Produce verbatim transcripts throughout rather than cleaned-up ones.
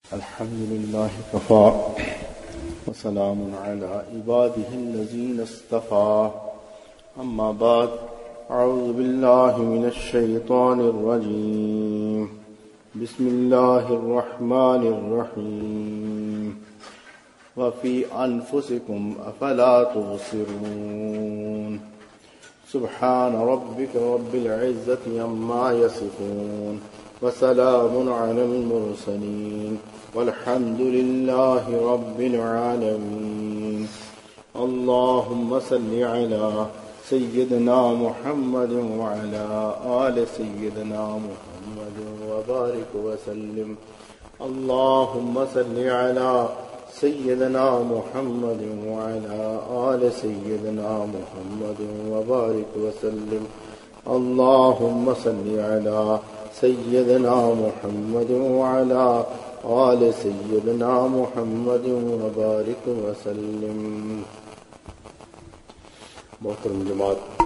الحمد لله كفى وسلام على عباده الذين اصطفى أما بعد أعوذ بالله من الشيطان الرجيم بسم الله الرحمن الرحيم وفي أنفسكم أفلا تبصرون سبحان ربك رب العزة عما يصفون وسلام على المرسلين والحمد لله رب العالمين اللهم صل على سيدنا محمد وعلى آل سيدنا محمد وبارك وسلم اللهم صل على سيدنا محمد وعلى آل سيدنا محمد وبارك وسلم اللهم صل على سيدنا محمد وعلى آل سيدنا محمد وبارك وسلم. محترم جماعت،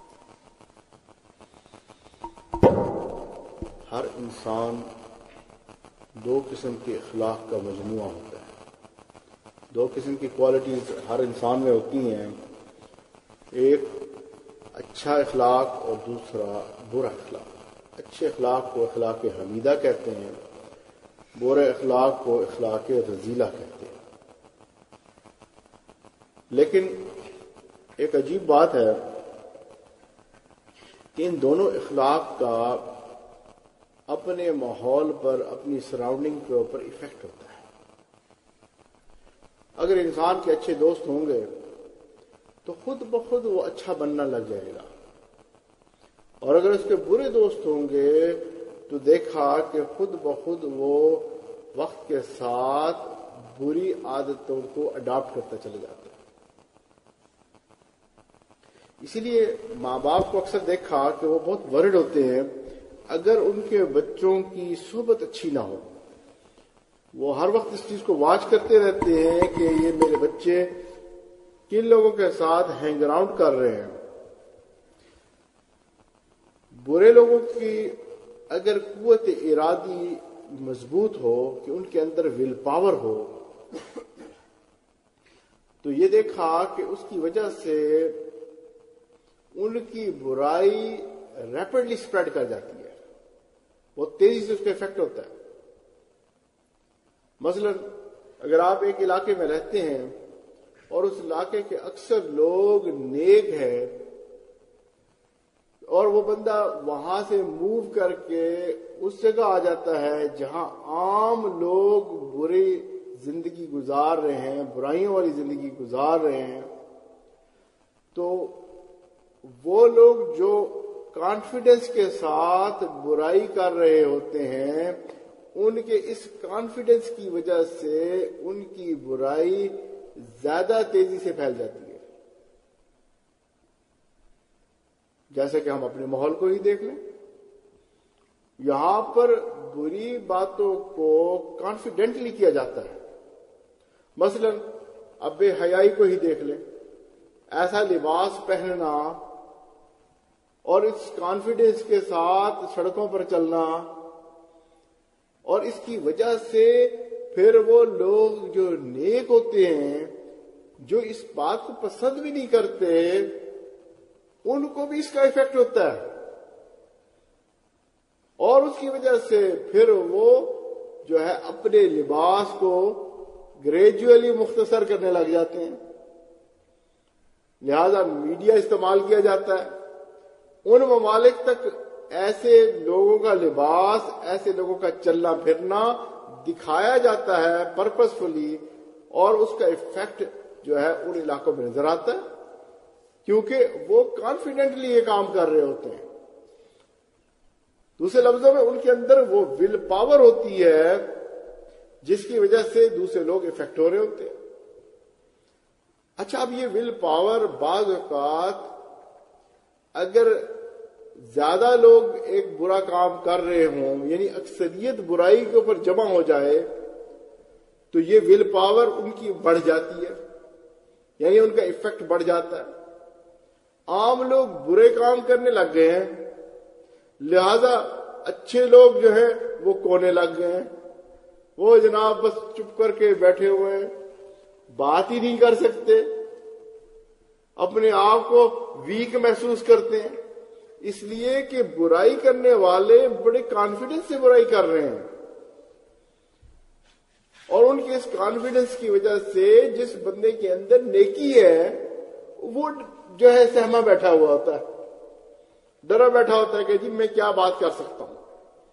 ہر انسان دو قسم کے اخلاق کا مجموعہ ہوتا ہے. دو قسم کی کوالٹیز ہر انسان میں ہوتی ہیں، ایک اچھا اخلاق اور دوسرا برا اخلاق. اچھے اخلاق کو اخلاق حمیدہ کہتے ہیں، برے اخلاق کو اخلاق رذیلہ کہتے ہیں. لیکن ایک عجیب بات ہے کہ ان دونوں اخلاق کا اپنے ماحول پر، اپنی سراؤنڈنگ کے اوپر ایفیکٹ ہوتا ہے. اگر انسان کے اچھے دوست ہوں گے تو خود بخود وہ اچھا بننا لگ جائے گا، اور اگر اس کے برے دوست ہوں گے تو دیکھا کہ خود بخود وہ وقت کے ساتھ بری عادتوں کو اڈاپٹ کرتا چلا جاتا ہے. اسی لیے ماں باپ کو اکثر دیکھا کہ وہ بہت ورڈ ہوتے ہیں اگر ان کے بچوں کی صحبت اچھی نہ ہو. وہ ہر وقت اس چیز کو واچ کرتے رہتے ہیں کہ یہ میرے بچے کن لوگوں کے ساتھ ہینگ اراؤنڈ کر رہے ہیں. برے لوگوں کی اگر قوت ارادی مضبوط ہو کہ ان کے اندر ول پاور ہو تو یہ دیکھا کہ اس کی وجہ سے ان کی برائی ریپڈلی سپریڈ کر جاتی ہے، بہت تیزی سے اس کا افیکٹ ہوتا ہے. مثلا اگر آپ ایک علاقے میں رہتے ہیں اور اس علاقے کے اکثر لوگ نیک ہیں اور وہ بندہ وہاں سے موو کر کے اس جگہ آ جاتا ہے جہاں عام لوگ بری زندگی گزار رہے ہیں، برائیوں والی زندگی گزار رہے ہیں، تو وہ لوگ جو کانفیڈنس کے ساتھ برائی کر رہے ہوتے ہیں ان کے اس کانفیڈنس کی وجہ سے ان کی برائی زیادہ تیزی سے پھیل جاتی ہے. جیسے کہ ہم اپنے ماحول کو ہی دیکھ لیں، یہاں پر بری باتوں کو کانفیڈنٹلی کیا جاتا ہے. مثلا اب بے حیائی کو ہی دیکھ لیں، ایسا لباس پہننا اور اس کانفیڈنس کے ساتھ سڑکوں پر چلنا، اور اس کی وجہ سے پھر وہ لوگ جو نیک ہوتے ہیں، جو اس بات کو پسند بھی نہیں کرتے، ان کو بھی اس کا ایفیکٹ ہوتا ہے، اور اس کی وجہ سے پھر وہ جو ہے اپنے لباس کو گریجولی مختصر کرنے لگ جاتے ہیں. لہذا میڈیا استعمال کیا جاتا ہے. ان ممالک تک ایسے لوگوں کا لباس، ایسے لوگوں کا چلنا پھرنا دکھایا جاتا ہے پرپسفلی، اور اس کا ایفیکٹ جو ہے ان علاقوں میں نظر آتا ہے کیونکہ وہ کانفیڈنٹلی یہ کام کر رہے ہوتے ہیں. دوسرے لفظوں میں ان کے اندر وہ ول پاور ہوتی ہے جس کی وجہ سے دوسرے لوگ افیکٹ ہو رہے ہوتے ہیں. اچھا، اب یہ ول پاور بعض اوقات اگر زیادہ لوگ ایک برا کام کر رہے ہوں، یعنی اکثریت برائی کے اوپر جمع ہو جائے، تو یہ ول پاور ان کی بڑھ جاتی ہے، یعنی ان کا ایفیکٹ بڑھ جاتا ہے. عام لوگ برے کام کرنے لگ گئے ہیں، لہذا اچھے لوگ جو ہیں وہ کونے لگ گئے ہیں. وہ جناب بس چپ کر کے بیٹھے ہوئے ہیں، بات ہی نہیں کر سکتے، اپنے آپ کو ویک محسوس کرتے ہیں، اس لیے کہ برائی کرنے والے بڑے کانفیڈنس سے برائی کر رہے ہیں، اور ان کے اس کانفیڈنس کی وجہ سے جس بندے کے اندر نیکی ہے وہ جو ہے سہما بیٹھا ہوا ہوتا ہے، ڈرا بیٹھا ہوتا ہے کہ جی میں کیا بات کر سکتا ہوں،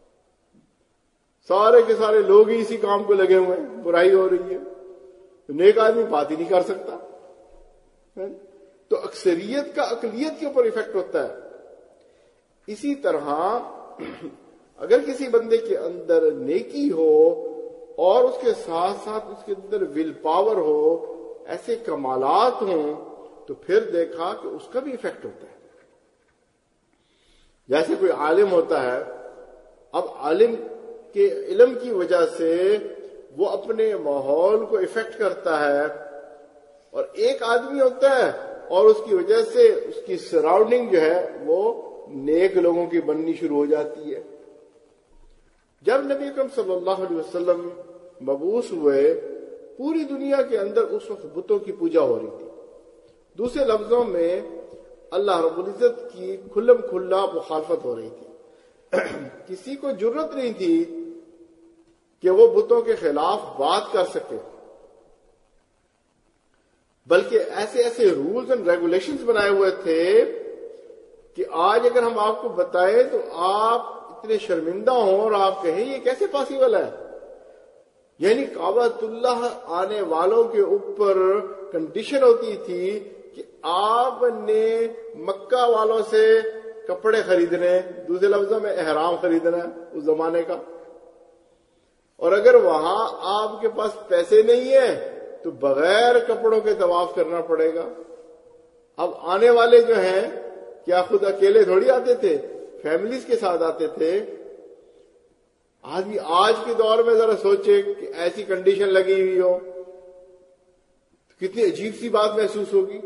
سارے کے سارے لوگ ہی اسی کام کو لگے ہوئے ہیں، برائی ہو رہی ہے، تو نیک آدمی بات ہی نہیں کر سکتا۔ تو اکثریت کا اقلیت کے اوپر ایفیکٹ ہوتا ہے۔ اسی طرح اگر کسی بندے کے اندر نیکی ہو اور اس کے ساتھ ساتھ اس کے اندر ول پاور ہو، ایسے کمالات ہوں، تو پھر دیکھا کہ اس کا بھی ایفیکٹ ہوتا ہے۔ جیسے کوئی عالم ہوتا ہے، اب عالم کے علم کی وجہ سے وہ اپنے ماحول کو افیکٹ کرتا ہے، اور ایک آدمی ہوتا ہے اور اس کی وجہ سے اس کی سراؤنڈنگ جو ہے وہ نیک لوگوں کی بننی شروع ہو جاتی ہے۔ جب نبی اکرم صلی اللہ علیہ وسلم مبعوث ہوئے، پوری دنیا کے اندر اس وقت بتوں کی پوجا ہو رہی تھی، دوسرے لفظوں میں اللہ رب العزت کی کھلم کھلا مخالفت ہو رہی تھی۔ کسی کو جرت نہیں تھی کہ وہ بتوں کے خلاف بات کر سکے، بلکہ ایسے ایسے رولز اینڈ ریگولیشنز بنائے ہوئے تھے کہ آج اگر ہم آپ کو بتائیں تو آپ اتنے شرمندہ ہوں اور آپ کہیں یہ کیسے پاسبل ہے۔ یعنی کعبۃ اللہ آنے والوں کے اوپر کنڈیشن ہوتی تھی کہ آپ نے مکہ والوں سے کپڑے خریدنے، دوسرے لفظوں میں احرام خریدنا ہے اس زمانے کا، اور اگر وہاں آپ کے پاس پیسے نہیں ہیں تو بغیر کپڑوں کے طواف کرنا پڑے گا۔ اب آنے والے جو ہیں کیا خود اکیلے تھوڑی آتے تھے، فیملیز کے ساتھ آتے تھے۔ آدمی آج کے دور میں ذرا سوچے کہ ایسی کنڈیشن لگی ہوئی ہو تو کتنی عجیب سی بات محسوس ہوگی۔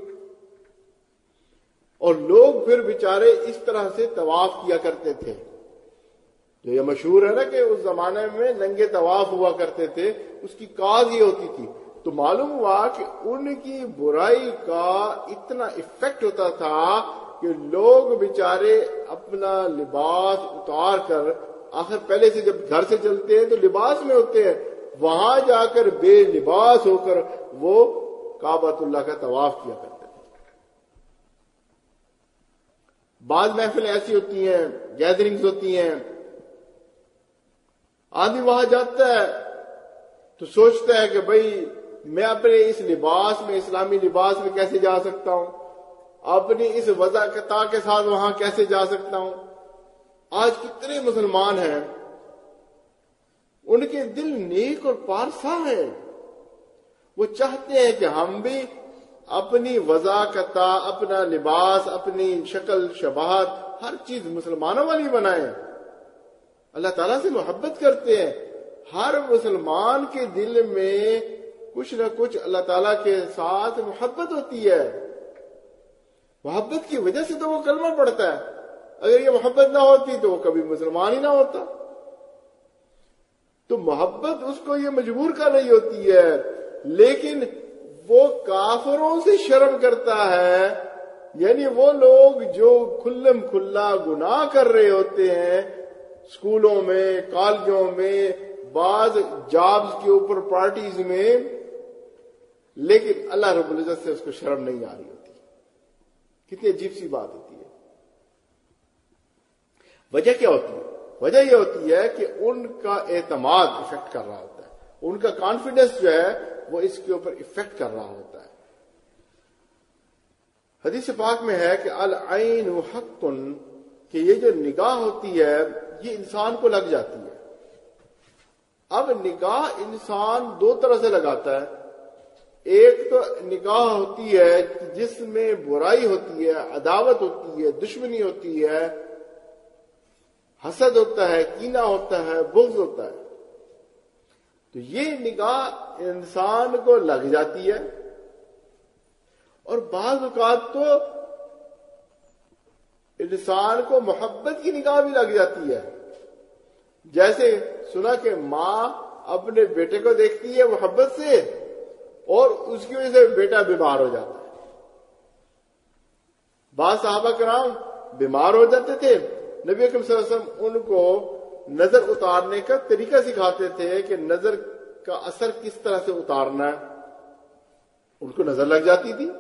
اور لوگ پھر بیچارے اس طرح سے طواف کیا کرتے تھے، جو یہ مشہور ہے نا کہ اس زمانے میں ننگے طواف ہوا کرتے تھے، اس کی کاز یہ ہوتی تھی۔ تو معلوم ہوا کہ ان کی برائی کا اتنا افیکٹ ہوتا تھا کہ لوگ بیچارے اپنا لباس اتار کر، آخر پہلے سے جب گھر سے چلتے ہیں تو لباس میں ہوتے ہیں، وہاں جا کر بے لباس ہو کر وہ کعبۃ اللہ کا طواف کیا کرتے ہیں۔ بعض محفلیں ایسی ہوتی ہیں، گیدرنگز ہوتی ہیں، آدمی وہاں جاتا ہے تو سوچتا ہے کہ بھئی میں اپنے اس لباس میں، اسلامی لباس میں کیسے جا سکتا ہوں، اپنی اس وضاحت کے ساتھ وہاں کیسے جا سکتا ہوں۔ آج کتنے مسلمان ہیں ان کے دل نیک اور پارسا ہیں، وہ چاہتے ہیں کہ ہم بھی اپنی وضاحت، اپنا لباس، اپنی شکل شباہت ہر چیز مسلمانوں والی بنائیں، اللہ تعالیٰ سے محبت کرتے ہیں۔ ہر مسلمان کے دل میں کچھ نہ کچھ اللہ تعالیٰ کے ساتھ محبت ہوتی ہے، محبت کی وجہ سے تو وہ کلمہ پڑھتا ہے، اگر یہ محبت نہ ہوتی تو وہ کبھی مسلمان ہی نہ ہوتا۔ تو محبت اس کو یہ مجبور کر رہی ہوتی ہے، لیکن وہ کافروں سے شرم کرتا ہے، یعنی وہ لوگ جو کھلم کھلا گناہ کر رہے ہوتے ہیں، اسکولوں میں، کالجوں میں، بعض جابز کے اوپر، پارٹیز میں، لیکن اللہ رب العزت سے اس کو شرم نہیں آ رہی ہوتی۔ کتنی عجیب سی بات ہوتی ہے۔ وجہ کیا ہوتی ہے؟ وجہ یہ ہوتی ہے کہ ان کا اعتماد افیکٹ کر رہا ہوتا ہے، ان کا کانفیڈنس جو ہے وہ اس کے اوپر افیکٹ کر رہا ہوتا ہے۔ حدیث پاک میں ہے کہ العین حق، کہ یہ جو نگاہ ہوتی ہے یہ انسان کو لگ جاتی ہے۔ اب نگاہ انسان دو طرح سے لگاتا ہے، ایک تو نگاہ ہوتی ہے جس میں برائی ہوتی ہے، عداوت ہوتی ہے، دشمنی ہوتی ہے، حسد ہوتا ہے، کینہ ہوتا ہے، بغض ہوتا ہے، تو یہ نگاہ انسان کو لگ جاتی ہے۔ اور بعض اوقات تو انسان کو محبت کی نگاہ بھی لگ جاتی ہے، جیسے سنا کہ ماں اپنے بیٹے کو دیکھتی ہے محبت سے اور اس کی وجہ سے بیٹا بیمار ہو جاتا ہے. بعض صحابہ کرام بیمار ہو جاتے تھے, نبی اکرم صلی اللہ علیہ وسلم ان کو نظر اتارنے کا طریقہ سکھاتے تھے کہ نظر کا اثر کس طرح سے اتارنا ہے. ان کو نظر لگ جاتی تھی.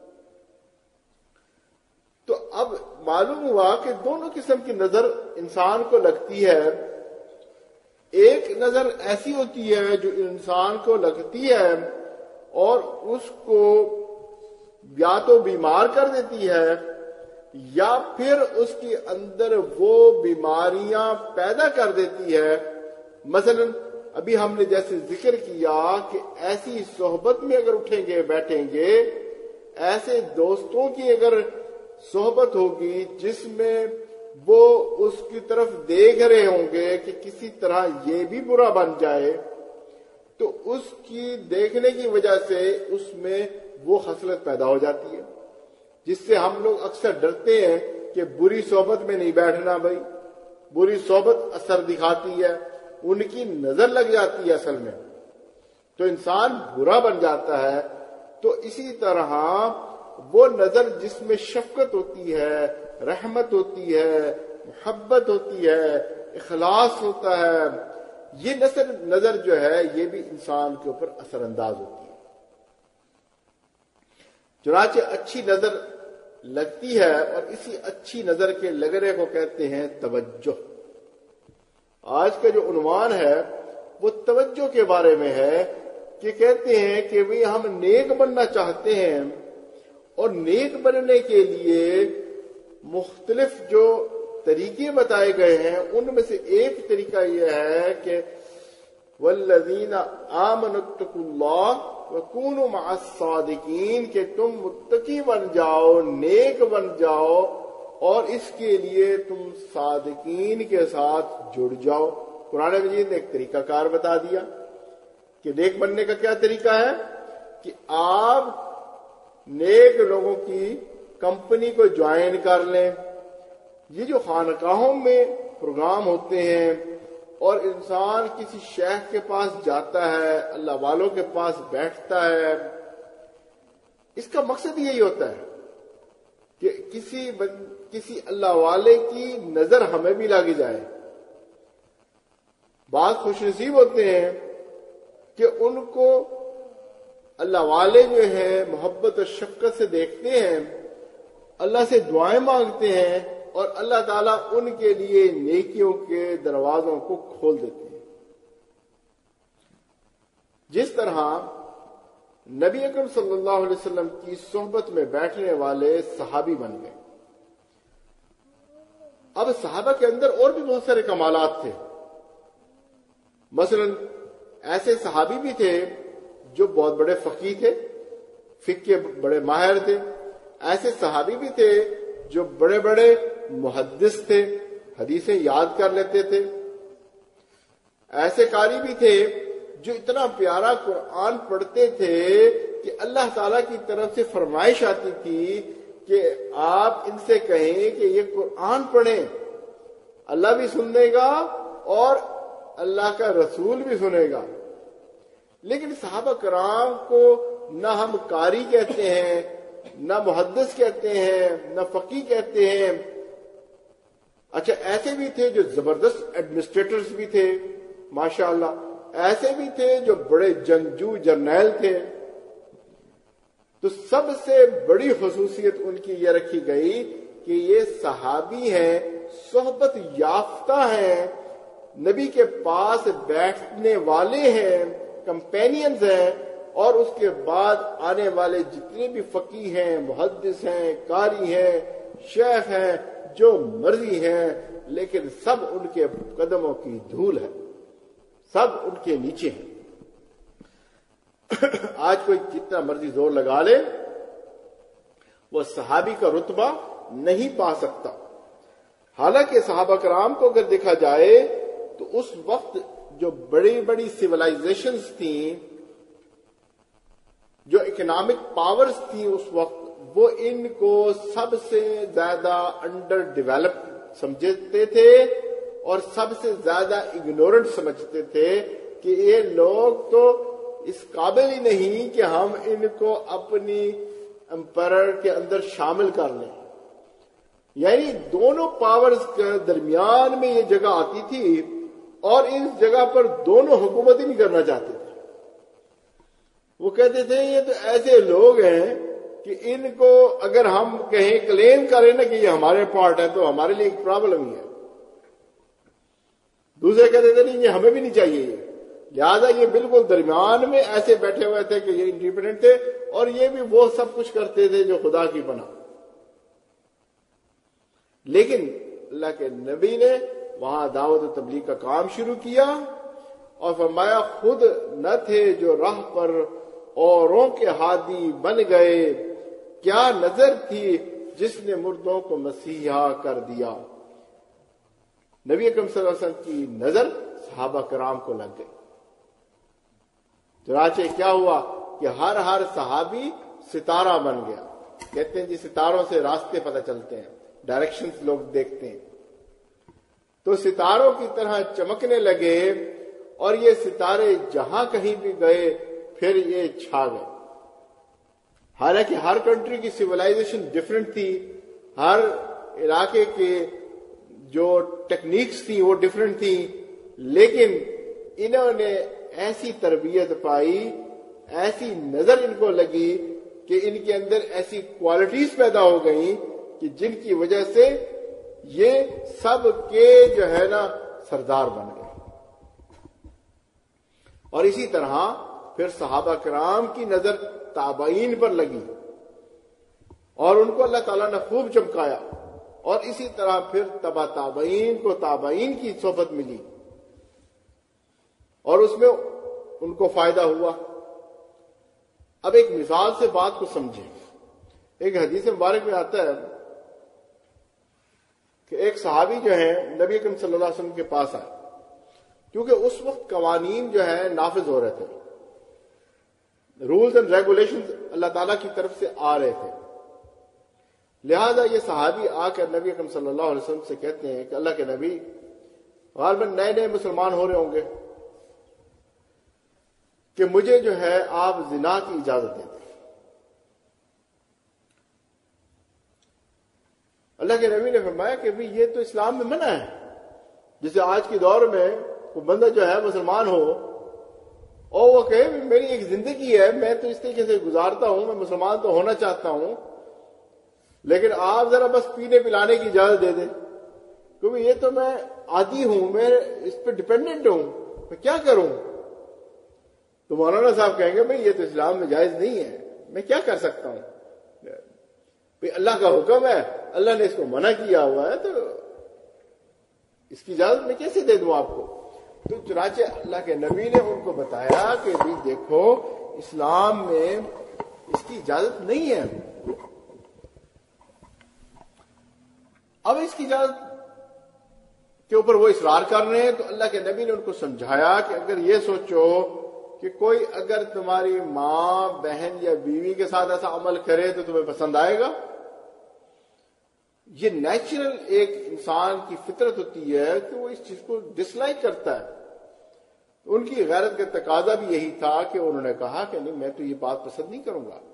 تو اب معلوم ہوا کہ دونوں قسم کی نظر انسان کو لگتی ہے. ایک نظر ایسی ہوتی ہے جو انسان کو لگتی ہے اور اس کو یا تو بیمار کر دیتی ہے یا پھر اس کے اندر وہ بیماریاں پیدا کر دیتی ہے. مثلا ابھی ہم نے جیسے ذکر کیا کہ ایسی صحبت میں اگر اٹھیں گے بیٹھیں گے, ایسے دوستوں کی اگر صحبت ہوگی جس میں وہ اس کی طرف دیکھ رہے ہوں گے کہ کسی طرح یہ بھی برا بن جائے, تو اس کی دیکھنے کی وجہ سے اس میں وہ خصلت پیدا ہو جاتی ہے جس سے ہم لوگ اکثر ڈرتے ہیں کہ بری صحبت میں نہیں بیٹھنا. بھائی بری صحبت اثر دکھاتی ہے, ان کی نظر لگ جاتی ہے اصل میں, تو انسان برا بن جاتا ہے. تو اسی طرح وہ نظر جس میں شفقت ہوتی ہے, رحمت ہوتی ہے, محبت ہوتی ہے, اخلاص ہوتا ہے, یہ نظر نظر جو ہے یہ بھی انسان کے اوپر اثر انداز ہوتی ہے. چنانچہ اچھی نظر لگتی ہے اور اسی اچھی نظر کے لگنے کو کہتے ہیں توجہ. آج کا جو عنوان ہے وہ توجہ کے بارے میں ہے کہ کہتے ہیں کہ بھی ہم نیک بننا چاہتے ہیں اور نیک بننے کے لیے مختلف جو طریقے بتائے گئے ہیں ان میں سے ایک طریقہ یہ ہے کہ والذین آمنوا اتقوا اللہ وکونوا مع الصادقین, کہ تم متقی بن جاؤ, نیک بن جاؤ اور اس کے لیے تم صادقین کے ساتھ جڑ جاؤ. قرآن مجید نے ایک طریقہ کار بتا دیا کہ نیک بننے کا کیا طریقہ ہے کہ آپ نیک لوگوں کی کمپنی کو جوائن کر لیں. یہ جو خانقاہوں میں پروگرام ہوتے ہیں اور انسان کسی شیخ کے پاس جاتا ہے, اللہ والوں کے پاس بیٹھتا ہے, اس کا مقصد یہی ہوتا ہے کہ کسی کسی اللہ والے کی نظر ہمیں بھی لگ جائے. بعض خوش نصیب ہوتے ہیں کہ ان کو اللہ والے جو ہیں محبت اور شفقت سے دیکھتے ہیں, اللہ سے دعائیں مانگتے ہیں اور اللہ تعالیٰ ان کے لیے نیکیوں کے دروازوں کو کھول دیتے ہیں. جس طرح نبی اکرم صلی اللہ علیہ وسلم کی صحبت میں بیٹھنے والے صحابی بن گئے. اب صحابہ کے اندر اور بھی بہت سارے کمالات تھے. مثلا ایسے صحابی بھی تھے جو بہت بڑے فقیہ تھے, فقہ کے بڑے ماہر تھے. ایسے صحابی بھی تھے جو بڑے بڑے محدث تھے, حدیثیں یاد کر لیتے تھے. ایسے قاری بھی تھے جو اتنا پیارا قرآن پڑھتے تھے کہ اللہ تعالیٰ کی طرف سے فرمائش آتی تھی کہ آپ ان سے کہیں کہ یہ قرآن پڑھیں, اللہ بھی سنے گا اور اللہ کا رسول بھی سنے گا. لیکن صحابہ کرام کو نہ ہم قاری کہتے ہیں, نہ محدث کہتے ہیں, نہ فقیہ کہتے ہیں. اچھا ایسے بھی تھے جو زبردست ایڈمنسٹریٹرز بھی تھے ماشاءاللہ, ایسے بھی تھے جو بڑے جنگجو جرنیل تھے. تو سب سے بڑی خصوصیت ان کی یہ رکھی گئی کہ یہ صحابی ہیں, صحبت یافتہ ہیں, نبی کے پاس بیٹھنے والے ہیں, کمپینینز ہیں, اور اس کے بعد آنے والے جتنے بھی فقیہ ہیں, محدث ہیں, قاری ہیں, شیخ ہیں, جو مرضی ہیں, لیکن سب ان کے قدموں کی دھول ہے, سب ان کے نیچے ہیں. آج کوئی جتنا مرضی زور لگا لے وہ صحابی کا رتبہ نہیں پا سکتا. حالانکہ صحابہ کرام کو اگر دیکھا جائے تو اس وقت جو بڑی بڑی سیولائزیشنز تھیں, جو اکنامک پاورز تھیں اس وقت, وہ ان کو سب سے زیادہ انڈر ڈیولپ سمجھتے تھے اور سب سے زیادہ اگنورنٹ سمجھتے تھے کہ یہ لوگ تو اس قابل ہی نہیں کہ ہم ان کو اپنی امپائر کے اندر شامل کر لیں. یعنی دونوں پاورز کے درمیان میں یہ جگہ آتی تھی اور اس جگہ پر دونوں حکومت ہی نہیں کرنا چاہتے تھے. وہ کہتے تھے یہ تو ایسے لوگ ہیں کہ ان کو اگر ہم کہیں کلیم کریں نا کہ یہ ہمارے پارٹ ہے تو ہمارے لیے ایک پرابلم ہی ہے. دوسرے کہتے تھے نہیں یہ ہمیں بھی نہیں چاہیے یہ. لہذا یہ بالکل درمیان میں ایسے بیٹھے ہوئے تھے کہ یہ انڈیپینڈنٹ تھے اور یہ بھی وہ سب کچھ کرتے تھے جو خدا کی پناہ. لیکن اللہ کے نبی نے وہاں دعوت و تبلیغ کا کام شروع کیا اور فرمایا خود نہ تھے جو راہ پر اوروں کے ہادی بن گئے، کیا نظر تھی جس نے مردوں کو مسیحا کر دیا. نبی اکرم صلی اللہ علیہ وسلم کی نظر صحابہ کرام کو لگ گئی. چنانچہ کیا ہوا کہ ہر ہر صحابی ستارہ بن گیا. کہتے ہیں جی ستاروں سے راستے پتہ چلتے ہیں، ڈائریکشنز لوگ دیکھتے ہیں. تو ستاروں کی طرح چمکنے لگے اور یہ ستارے جہاں کہیں بھی گئے پھر یہ چھا گئے. حالانکہ ہر کنٹری کی سیولائزیشن ڈفرینٹ تھی، ہر علاقے کے جو ٹیکنیکس تھی وہ ڈفرینٹ تھی، لیکن انہوں نے ایسی تربیت پائی، ایسی نظر ان کو لگی کہ ان کے اندر ایسی کوالٹیز پیدا ہو گئیں کہ جن کی وجہ سے یہ سب کے جو ہے نا سردار بن گئے. اور اسی طرح پھر صحابہ کرام کی نظر تابعین پر لگی اور ان کو اللہ تعالیٰ نے خوب چمکایا، اور اسی طرح پھر تبع تابعین کو تابعین کی صحبت ملی اور اس میں ان کو فائدہ ہوا. اب ایک مثال سے بات کو سمجھیں. ایک حدیث مبارک میں آتا ہے کہ ایک صحابی جو ہے نبی اکرم صلی اللہ علیہ وسلم کے پاس آئے، کیونکہ اس وقت قوانین جو ہے نافذ ہو رہے تھے، رولز اینڈ ریگولیشنز اللہ تعالیٰ کی طرف سے آ رہے تھے. لہذا یہ صحابی آ کر نبی اکرم صلی اللہ علیہ وسلم سے کہتے ہیں کہ اللہ کے نبی غالباً نئے نئے مسلمان ہو رہے ہوں گے کہ مجھے جو ہے آپ زنا کی اجازت دے دیں. اللہ کے نبی نے فرمایا کہ بھی یہ تو اسلام میں منع ہے. جسے آج کے دور میں کوئی بندہ جو ہے مسلمان ہو اور وہ کہے میری ایک زندگی ہے، میں تو اس طریقے سے گزارتا ہوں، میں مسلمان تو ہونا چاہتا ہوں، لیکن آپ ذرا بس پینے پلانے کی اجازت دے دیں، کیونکہ یہ تو میں عادی ہوں، میں اس پہ ڈپینڈنٹ ہوں، میں کیا کروں؟ تو مولانا صاحب کہیں گے بھئی یہ تو اسلام میں جائز نہیں ہے، میں کیا کر سکتا ہوں؟ بھئی اللہ کا حکم ہے، اللہ نے اس کو منع کیا ہوا ہے، تو اس کی اجازت میں کیسے دے دوں آپ کو؟ تو چنانچہ اللہ کے نبی نے ان کو بتایا کہ بھی دیکھو اسلام میں اس کی اجازت نہیں ہے. اب اس کی اجازت کے اوپر وہ اصرار کر رہے ہیں، تو اللہ کے نبی نے ان کو سمجھایا کہ اگر یہ سوچو کہ کوئی اگر تمہاری ماں بہن یا بیوی کے ساتھ ایسا عمل کرے تو تمہیں پسند آئے گا. یہ نیچرل ایک انسان کی فطرت ہوتی ہے کہ وہ اس چیز کو ڈس لائک کرتا ہے. ان کی غیرت کا تقاضا بھی یہی تھا کہ انہوں نے کہا کہ نہیں میں تو یہ بات پسند نہیں کروں گا.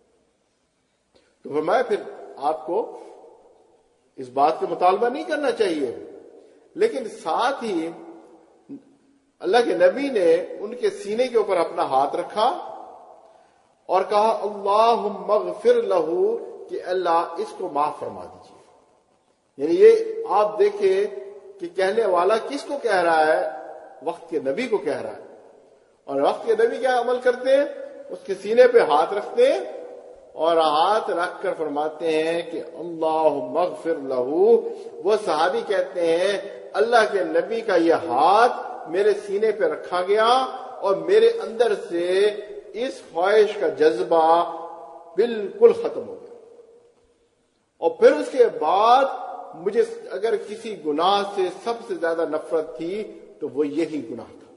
تو فرمایا پھر آپ کو اس بات کا مطالبہ نہیں کرنا چاہیے، لیکن ساتھ ہی اللہ کے نبی نے ان کے سینے کے اوپر اپنا ہاتھ رکھا اور کہا اللہم اغفر لہو، کہ اللہ اس کو معاف فرما دیجیے. یعنی یہ آپ دیکھیں کہ کہنے والا کس کو کہہ رہا ہے؟ وقت کے نبی کو کہہ رہا ہے. اور وقت کے نبی کیا عمل کرتے ہیں؟ اس کے سینے پہ ہاتھ رکھتے ہیں اور ہاتھ رکھ کر فرماتے ہیں کہ اللہم اغفر لہو. وہ صحابی کہتے ہیں اللہ کے نبی کا یہ ہاتھ میرے سینے پہ رکھا گیا اور میرے اندر سے اس خواہش کا جذبہ بالکل ختم ہو گیا. اور پھر اس کے بعد مجھے اگر کسی گناہ سے سب سے زیادہ نفرت تھی تو وہ یہی گناہ تھا.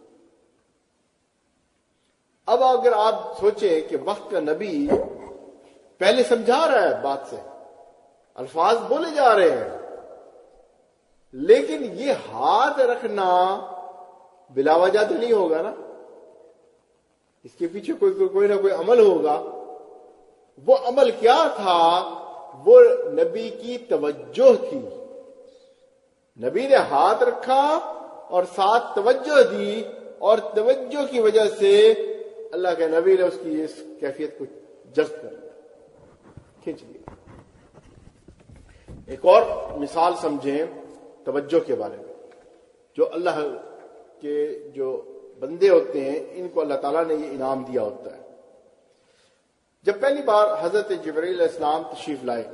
اب اگر آپ سوچیں کہ وقت کا نبی پہلے سمجھا رہا ہے، بات سے الفاظ بولے جا رہے ہیں، لیکن یہ ہاتھ رکھنا بلا وجہ تو نہیں ہوگا نا، اس کے پیچھے کوئی کوئی, کوئی نہ کوئی عمل ہوگا. وہ عمل کیا تھا؟ وہ نبی کی توجہ تھی. نبی نے ہاتھ رکھا اور ساتھ توجہ دی، اور توجہ کی وجہ سے اللہ کے نبی نے اس کی اس کیفیت کو جذب کر لیا، کھینچ لیا. ایک اور مثال سمجھیں توجہ کے بارے میں. جو اللہ کے جو بندے ہوتے ہیں ان کو اللہ تعالیٰ نے یہ انعام دیا ہوتا ہے. جب پہلی بار حضرت جبرائیل علیہ السلام تشریف لائے،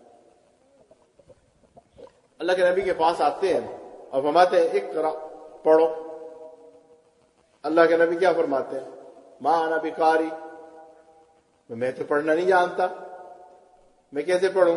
اللہ کے نبی کے پاس آتے ہیں اور فرماتے ہیں اقرا، پڑھو. اللہ کے نبی کیا فرماتے ہیں؟ ما انا بقاری، میں تو پڑھنا نہیں جانتا، میں کیسے پڑھوں؟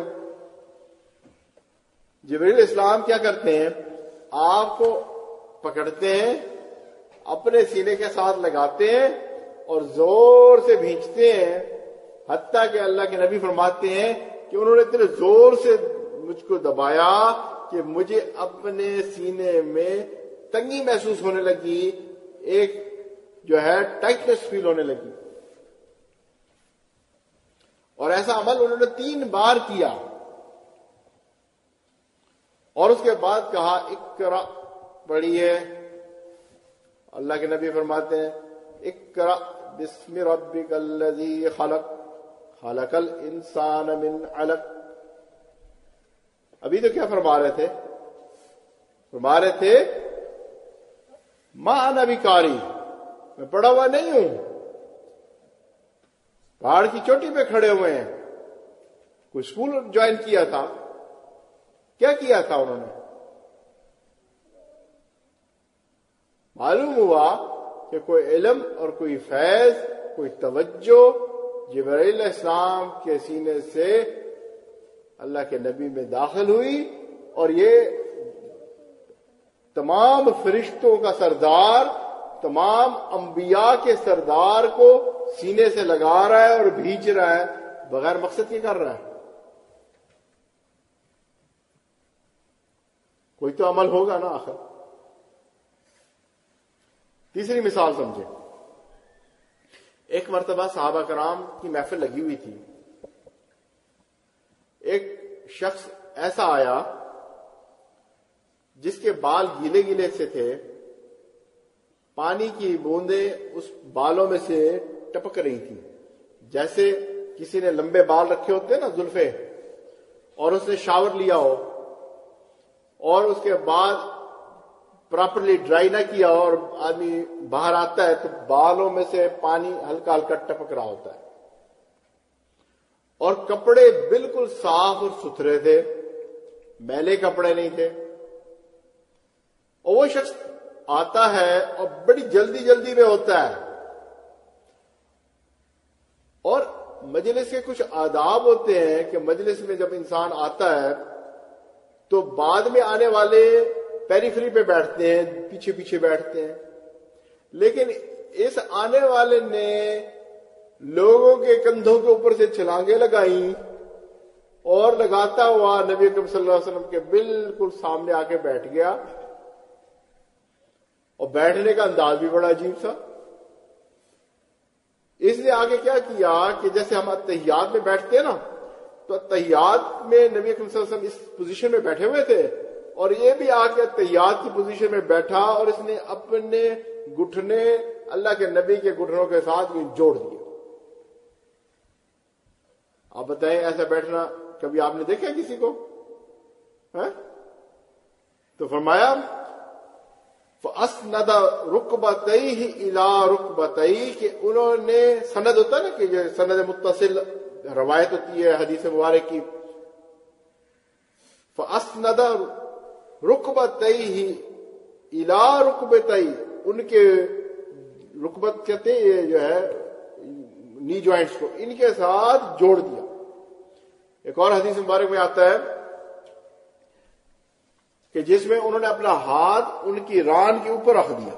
جبرائیل علیہ السلام کیا کرتے ہیں؟ آپ کو پکڑتے ہیں، اپنے سینے کے ساتھ لگاتے ہیں اور زور سے بھینچتے ہیں، حتیٰ کہ اللہ کے نبی فرماتے ہیں کہ انہوں نے اتنے زور سے مجھ کو دبایا کہ مجھے اپنے سینے میں تنگی محسوس ہونے لگی، ایک جو ہے ٹائٹنس فیل ہونے لگی. اور ایسا عمل انہوں نے تین بار کیا، اور اس کے بعد کہا اقرا، پڑھیے. اللہ کے نبی فرماتے ہیں اقرا بسم ربک الذی خلق خلق الانسان من علق. ابھی تو کیا فرما رہے تھے؟ فرما رہے تھے ما انا بقاری، میں پڑھا ہوا نہیں ہوں. پہاڑ کی چوٹی پہ کھڑے ہوئے ہیں، کوئی اسکول جوائن کیا تھا، کیا کیا تھا انہوں نے؟ معلوم ہوا کہ کوئی علم اور کوئی فیض، کوئی توجہ جبرائیل علیہ السلام کے سینے سے اللہ کے نبی میں داخل ہوئی، اور یہ تمام فرشتوں کا سردار، تمام انبیاء کے سردار کو سینے سے لگا رہا ہے اور بھیج رہا ہے، بغیر مقصد کے کر رہا ہے. کوئی تو عمل ہوگا نا آخر. تیسری مثال سمجھے. ایک مرتبہ صحابہ کرام کی محفل لگی ہوئی تھی. ایک شخص ایسا آیا جس کے بال گیلے گیلے سے تھے، پانی کی بوندیں اس بالوں میں سے ٹپک رہی تھی، جیسے کسی نے لمبے بال رکھے ہوتے ہیں نا زلفے، اور اس نے شاور لیا ہو اور اس کے بعد پراپرلی ڈرائی نہ کیا اور آدمی باہر آتا ہے تو بالوں میں سے پانی ہلکا ہلکا ٹپک رہا ہوتا ہے. اور کپڑے بالکل صاف اور ستھرے تھے، میلے کپڑے نہیں تھے. اور وہ شخص آتا ہے اور بڑی جلدی جلدی میں ہوتا ہے. اور مجلس کے کچھ آداب ہوتے ہیں کہ مجلس میں جب انسان آتا ہے تو بعد میں آنے والے پیریفری پہ بیٹھتے ہیں، پیچھے پیچھے بیٹھتے ہیں. لیکن اس آنے والے نے لوگوں کے کندھوں کے اوپر سے چھلانگیں لگائیں اور لگاتا ہوا نبی اکرم صلی اللہ علیہ وسلم کے بالکل سامنے آ کے بیٹھ گیا. اور بیٹھنے کا انداز بھی بڑا عجیب تھا. اس نے آگے کیا کیا کہ جیسے ہم اتحیات میں بیٹھتے ہیں نا، تو اتحیات میں نبی اکرم صلی اللہ علیہ وسلم اس پوزیشن میں بیٹھے ہوئے تھے، اور یہ بھی آ کے اتحیات کی پوزیشن میں بیٹھا، اور اس نے اپنے گھٹنے اللہ کے نبی کے گھٹنوں کے ساتھ جوڑ دیے. آپ بتائیں ایسا بیٹھنا کبھی آپ نے دیکھا کسی کو؟ ہے؟ تو فرمایا فَأَسْنَدَ رُكْبَتَيْهِ إِلَىٰ رُكْبَتَيْهِ، کہ انہوں نے، سند ہوتا ہے نا کہ جو سند متصل روایت ہوتی ہے حدیث مبارک کی، فَأَسْنَدَ رُكْبَتَيْهِ إِلَىٰ رُكْبَتَيْهِ، ان کے رکبت کہتے ہیں یہ جو ہے نی جوائنٹس کو، ان کے ساتھ جوڑ دیا. ایک اور حدیث مبارک میں آتا ہے کہ جس میں انہوں نے اپنا ہاتھ ان کی ران کے اوپر رکھ دیا.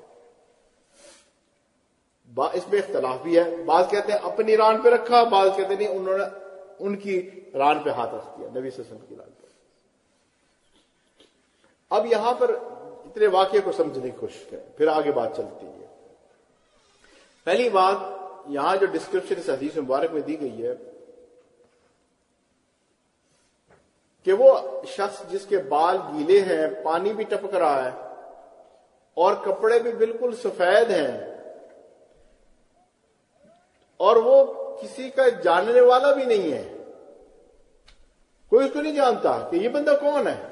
اس میں اختلاف بھی ہے، بعض کہتے ہیں اپنی ران پہ رکھا، بعض کہتے ہیں نہیں انہوں نے ان کی ران پہ ہاتھ رکھ دیا، نبی صلی اللہ علیہ وسلم کی ران پہ. اب یہاں پر اتنے واقعے کو سمجھنے کی کوشش کریں، پھر آگے بات چلتی ہے۔ پہلی بات یہاں جو ڈسکرپشن اس حدیث مبارک میں دی گئی ہے کہ وہ شخص جس کے بال گیلے ہیں، پانی بھی ٹپک رہا ہے اور کپڑے بھی بالکل سفید ہیں، اور وہ کسی کا جاننے والا بھی نہیں ہے، کوئی اس کو نہیں جانتا کہ یہ بندہ کون ہے۔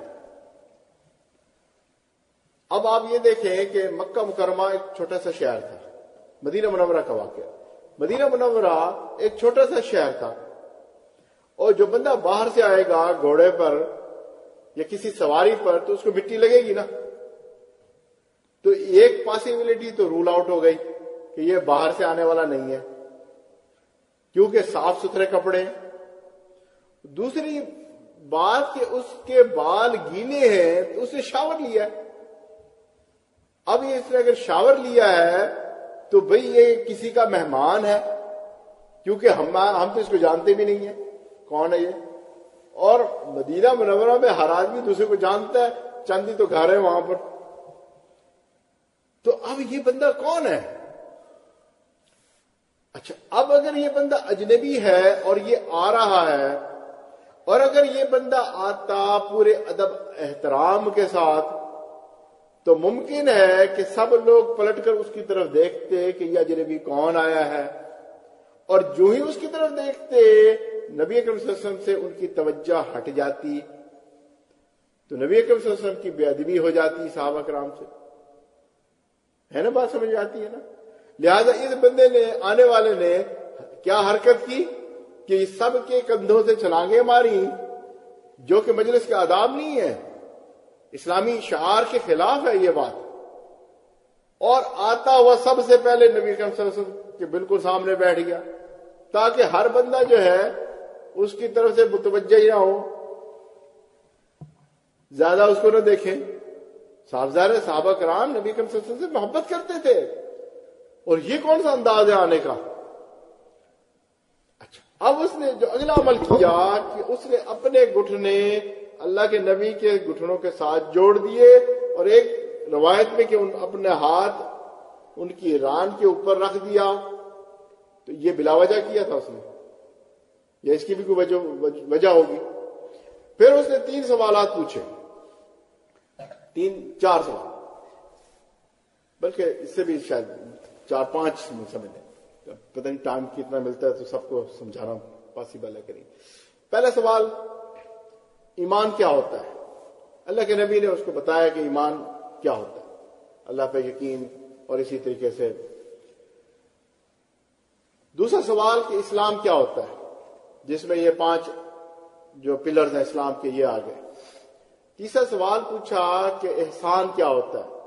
اب آپ یہ دیکھیں کہ مکہ مکرمہ ایک چھوٹا سا شہر تھا، مدینہ منورہ کا واقعہ، مدینہ منورہ ایک چھوٹا سا شہر تھا، اور جو بندہ باہر سے آئے گا گھوڑے پر یا کسی سواری پر تو اس کو مٹی لگے گی نا، تو ایک پاسبلٹی تو رول آؤٹ ہو گئی کہ یہ باہر سے آنے والا نہیں ہے کیونکہ صاف ستھرے کپڑے ہیں۔ دوسری بات کہ اس کے بال گیلے ہیں تو اس نے شاور لیا ہے۔ اب یہ اس نے اگر شاور لیا ہے تو بھئی یہ کسی کا مہمان ہے، کیونکہ ہم ہم تو اس کو جانتے بھی نہیں ہیں کون ہے یہ، اور مدینہ منورہ میں ہر آدمی دوسرے کو جانتا ہے، چند ہی تو گھر ہے وہاں پر۔ تو اب یہ بندہ کون ہے؟ اچھا، اب اگر یہ بندہ اجنبی ہے اور یہ آ رہا ہے، اور اگر یہ بندہ آتا پورے ادب احترام کے ساتھ، تو ممکن ہے کہ سب لوگ پلٹ کر اس کی طرف دیکھتے کہ یہ اجنبی کون آیا ہے، اور جو ہی اس کی طرف دیکھتے نبی اکرم صلی اللہ علیہ وسلم سے ان کی توجہ ہٹ جاتی، تو نبی اکرم صلی اللہ علیہ وسلم کی بے ادبی ہو جاتی صحابہ کرام سے، ہے نا؟ بات سمجھ آتی ہے نا؟ لہذا اس بندے نے، آنے والے نے کیا حرکت کی کہ سب کے کندھوں سے چھلانگیں ماری، جو کہ مجلس کے آداب نہیں ہے، اسلامی شعار کے خلاف ہے یہ بات، اور آتا ہوا سب سے پہلے نبی اکرم صلی اللہ علیہ وسلم کے بالکل سامنے بیٹھ گیا تاکہ ہر بندہ جو ہے اس کی طرف سے متوجہ ہی نہ ہو، زیادہ اس کو نہ دیکھیں۔ صاحب ظاہر صحابہ کرام نبی اکرم صلی اللہ علیہ وسلم سے محبت کرتے تھے، اور یہ کون سا انداز ہے آنے کا؟ اچھا، اب اس نے جو اگلا عمل کیا کہ اس نے اپنے گھٹنے اللہ کے نبی کے گھٹنوں کے ساتھ جوڑ دیے، اور ایک روایت میں کہ ان اپنے ہاتھ ان کی ران کے اوپر رکھ دیا، تو یہ بلا وجہ کیا تھا اس نے، یا اس کی بھی کوئی وجہ وجہ ہوگی؟ پھر اس نے تین سوالات پوچھے، تین چار سوال، بلکہ اس سے بھی شاید چار پانچ سمجھ لیں، پتہ نہیں ٹائم کتنا ملتا ہے تو سب کو سمجھانا پاسبل ہے کریں۔ پہلا سوال، ایمان کیا ہوتا ہے؟ اللہ کے نبی نے اس کو بتایا کہ ایمان کیا ہوتا ہے، اللہ پہ یقین، اور اسی طریقے سے دوسرا سوال کہ اسلام کیا ہوتا ہے، جس میں یہ پانچ جو پلرز ہیں اسلام کے یہ آ گئے۔ تیسرا سوال پوچھا کہ احسان کیا ہوتا ہے۔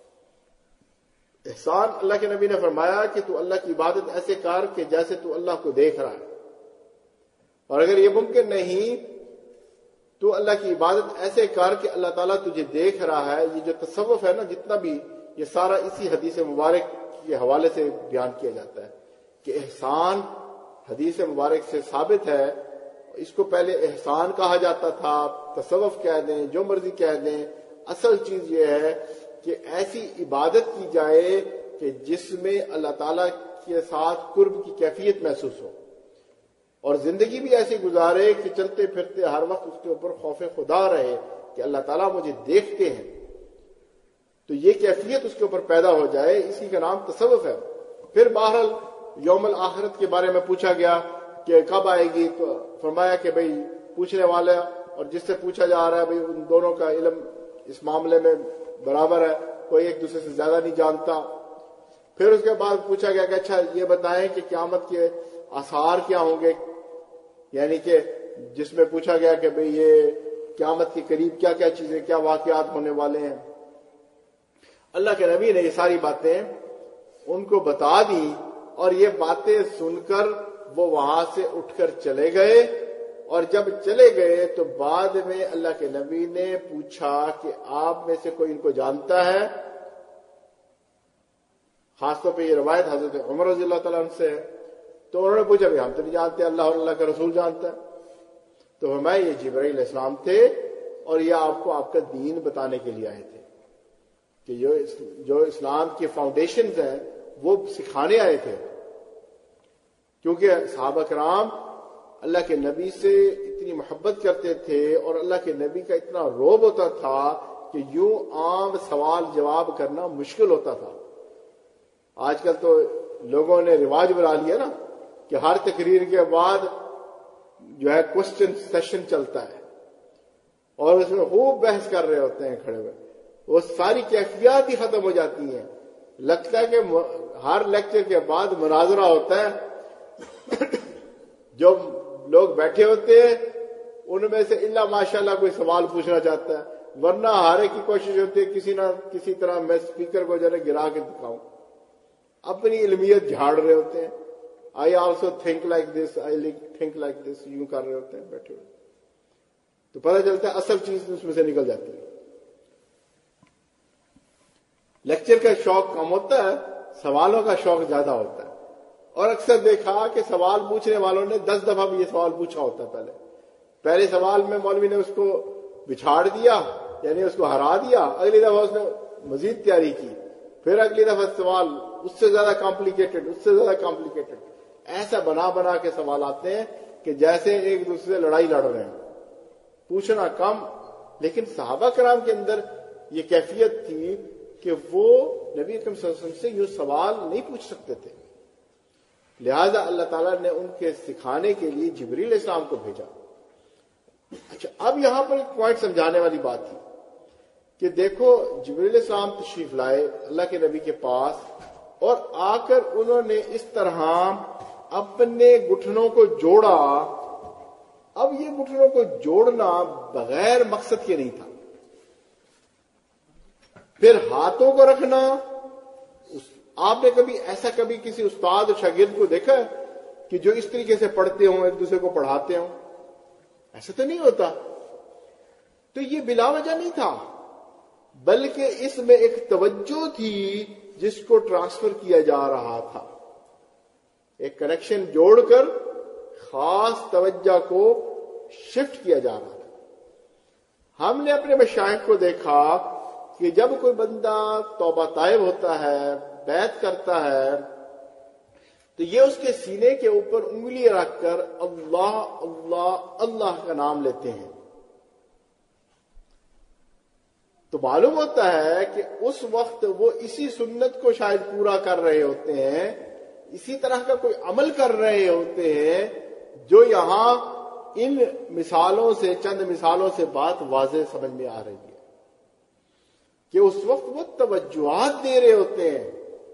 احسان، اللہ کے نبی نے فرمایا کہ تو اللہ کی عبادت ایسے کر کہ جیسے تو اللہ کو دیکھ رہا ہے، اور اگر یہ ممکن نہیں تو اللہ کی عبادت ایسے کر کہ اللہ تعالیٰ تجھے دیکھ رہا ہے۔ یہ جو تصوف ہے نا، جتنا بھی یہ سارا اسی حدیث مبارک کے حوالے سے بیان کیا جاتا ہے کہ احسان حدیث مبارک سے ثابت ہے۔ اس کو پہلے احسان کہا جاتا تھا، تصوف کہہ دیں، جو مرضی کہہ دیں، اصل چیز یہ ہے کہ ایسی عبادت کی جائے کہ جس میں اللہ تعالیٰ کے ساتھ قرب کی کیفیت محسوس ہو، اور زندگی بھی ایسی گزارے کہ چلتے پھرتے ہر وقت اس کے اوپر خوف خدا رہے کہ اللہ تعالیٰ مجھے دیکھتے ہیں، تو یہ کیفیت اس کے اوپر پیدا ہو جائے، اسی کا نام تصوف ہے۔ پھر بہرحال یوم الآخرت کے بارے میں پوچھا گیا کہ کب آئے گی، تو فرمایا کہ بھئی پوچھنے والا اور جس سے پوچھا جا رہا ہے بھئی ان دونوں کا علم اس معاملے میں برابر ہے، کوئی ایک دوسرے سے زیادہ نہیں جانتا۔ پھر اس کے بعد پوچھا گیا کہ اچھا یہ بتائیں کہ قیامت کے آثار کیا ہوں گے، یعنی کہ جس میں پوچھا گیا کہ بھئی یہ قیامت کے قریب کیا کیا چیزیں، کیا واقعات ہونے والے ہیں۔ اللہ کے نبی نے یہ ساری باتیں ان کو بتا دی، اور یہ باتیں سن کر وہ وہاں سے اٹھ کر چلے گئے، اور جب چلے گئے تو بعد میں اللہ کے نبی نے پوچھا کہ آپ میں سے کوئی ان کو جانتا ہے؟ خاص طور پہ یہ روایت حضرت عمر رضی اللہ تعالیٰ عنہ سے ہے، تو انہوں نے پوچھا بھی ہم تو نہیں جانتے، اللہ اور اللہ کا رسول جانتا ہے۔ تو فرمایا یہ جبرائیل علیہ السلام تھے، اور یہ آپ کو آپ کا دین بتانے کے لیے آئے تھے۔ کہ جو جو اسلام کی فاؤنڈیشنز ہیں وہ سکھانے آئے تھے. کیونکہ صحابہ کرام اللہ کے نبی سے اتنی محبت کرتے تھے اور اللہ کے نبی کا اتنا روب ہوتا تھا کہ یوں عام سوال جواب کرنا مشکل ہوتا تھا. آج کل تو لوگوں نے رواج بنا لیا نا کہ ہر تقریر کے بعد جو ہے کوسچن سیشن چلتا ہے اور اس میں خوب بحث کر رہے ہوتے ہیں کھڑے ہوئے. وہ ساری کیفیات ہی ختم ہو جاتی ہیں. لگتا ہے کہ ہر لیکچر کے بعد مناظرہ ہوتا ہے. جو لوگ بیٹھے ہوتے ہیں ان میں سے الا ماشاءاللہ کوئی سوال پوچھنا چاہتا ہے، ورنہ ہارے کی کوشش ہوتی ہے کسی نہ کسی طرح میں اسپیکر کو جو ہے گرا کے دکھاؤں. اپنی علمیت جھاڑ رہے ہوتے ہیں. I also think like this, I think like this, یوں کر رہے ہوتے ہیں بیٹھے ہوئے. تو پتہ چلتا ہے اصل چیز اس میں سے نکل جاتی ہے. لیکچر کا شوق کم ہوتا ہے، سوالوں کا شوق زیادہ ہوتا ہے. اور اکثر دیکھا کہ سوال پوچھنے والوں نے دس دفعہ بھی یہ سوال پوچھا ہوتا ہے. پہلے پہلے سوال میں مولوی نے اس کو بچھاڑ دیا، یعنی اس کو ہرا دیا. اگلی دفعہ اس نے مزید تیاری کی، پھر اگلی دفعہ سوال اس سے زیادہ کمپلیکیٹڈ، اس سے زیادہ کمپلیکیٹڈ. ایسا بنا بنا کے سوال آتے ہیں کہ جیسے ایک دوسرے سے لڑائی لڑ رہے ہیں. پوچھنا کم. لیکن صحابہ کرام کے اندر یہ کیفیت تھی کہ وہ نبی اکرم صلی اللہ علیہ وسلم سے یہ سوال نہیں پوچھ سکتے تھے. لہذا اللہ تعالیٰ نے ان کے سکھانے کے لیے جبریل علیہ السلام کو بھیجا. اچھا، اب یہاں پر ایک پوائنٹ سمجھانے والی بات تھی کہ دیکھو جبریل علیہ السلام تشریف لائے اللہ کے نبی کے پاس اور آ کر انہوں نے اس طرح اپنے گھٹنوں کو جوڑا. اب یہ گھٹنوں کو جوڑنا بغیر مقصد کے نہیں تھا. پھر ہاتھوں کو رکھنا، آپ نے کبھی ایسا کبھی کسی استاد اور شاگرد کو دیکھا ہے کہ جو اس طریقے سے پڑھتے ہوں، ایک دوسرے کو پڑھاتے ہوں؟ ایسا تو نہیں ہوتا. تو یہ بلا وجہ نہیں تھا، بلکہ اس میں ایک توجہ تھی جس کو ٹرانسفر کیا جا رہا تھا. ایک کنیکشن جوڑ کر خاص توجہ کو شفٹ کیا جا رہا تھا. ہم نے اپنے مشائخ کو دیکھا کہ جب کوئی بندہ توبہ طائب ہوتا ہے، بیعت کرتا ہے، تو یہ اس کے سینے کے اوپر انگلی رکھ کر اللہ اللہ اللہ کا نام لیتے ہیں. تو معلوم ہوتا ہے کہ اس وقت وہ اسی سنت کو شاید پورا کر رہے ہوتے ہیں، اسی طرح کا کوئی عمل کر رہے ہوتے ہیں جو یہاں ان مثالوں سے، چند مثالوں سے بات واضح سمجھ میں آ رہی ہے کہ اس وقت وہ توجہات دے رہے ہوتے ہیں.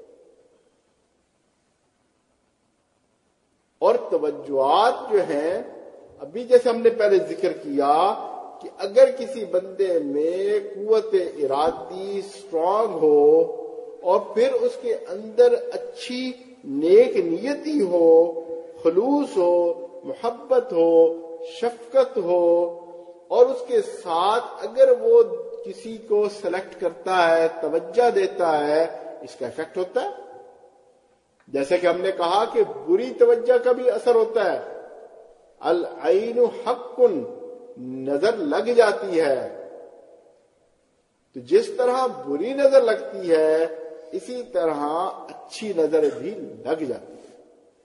اور توجہات جو ہیں، ابھی جیسے ہم نے پہلے ذکر کیا کہ اگر کسی بندے میں قوت ارادی سٹرانگ ہو اور پھر اس کے اندر اچھی نیک نیتی ہو، خلوص ہو، محبت ہو، شفقت ہو، اور اس کے ساتھ اگر وہ کسی کو سلیکٹ کرتا ہے، توجہ دیتا ہے، اس کا ایفیکٹ ہوتا ہے. جیسے کہ ہم نے کہا کہ بری توجہ کا بھی اثر ہوتا ہے. العین حق، نظر لگ جاتی ہے. تو جس طرح بری نظر لگتی ہے اسی طرح اچھی نظر بھی لگ جاتی ہے.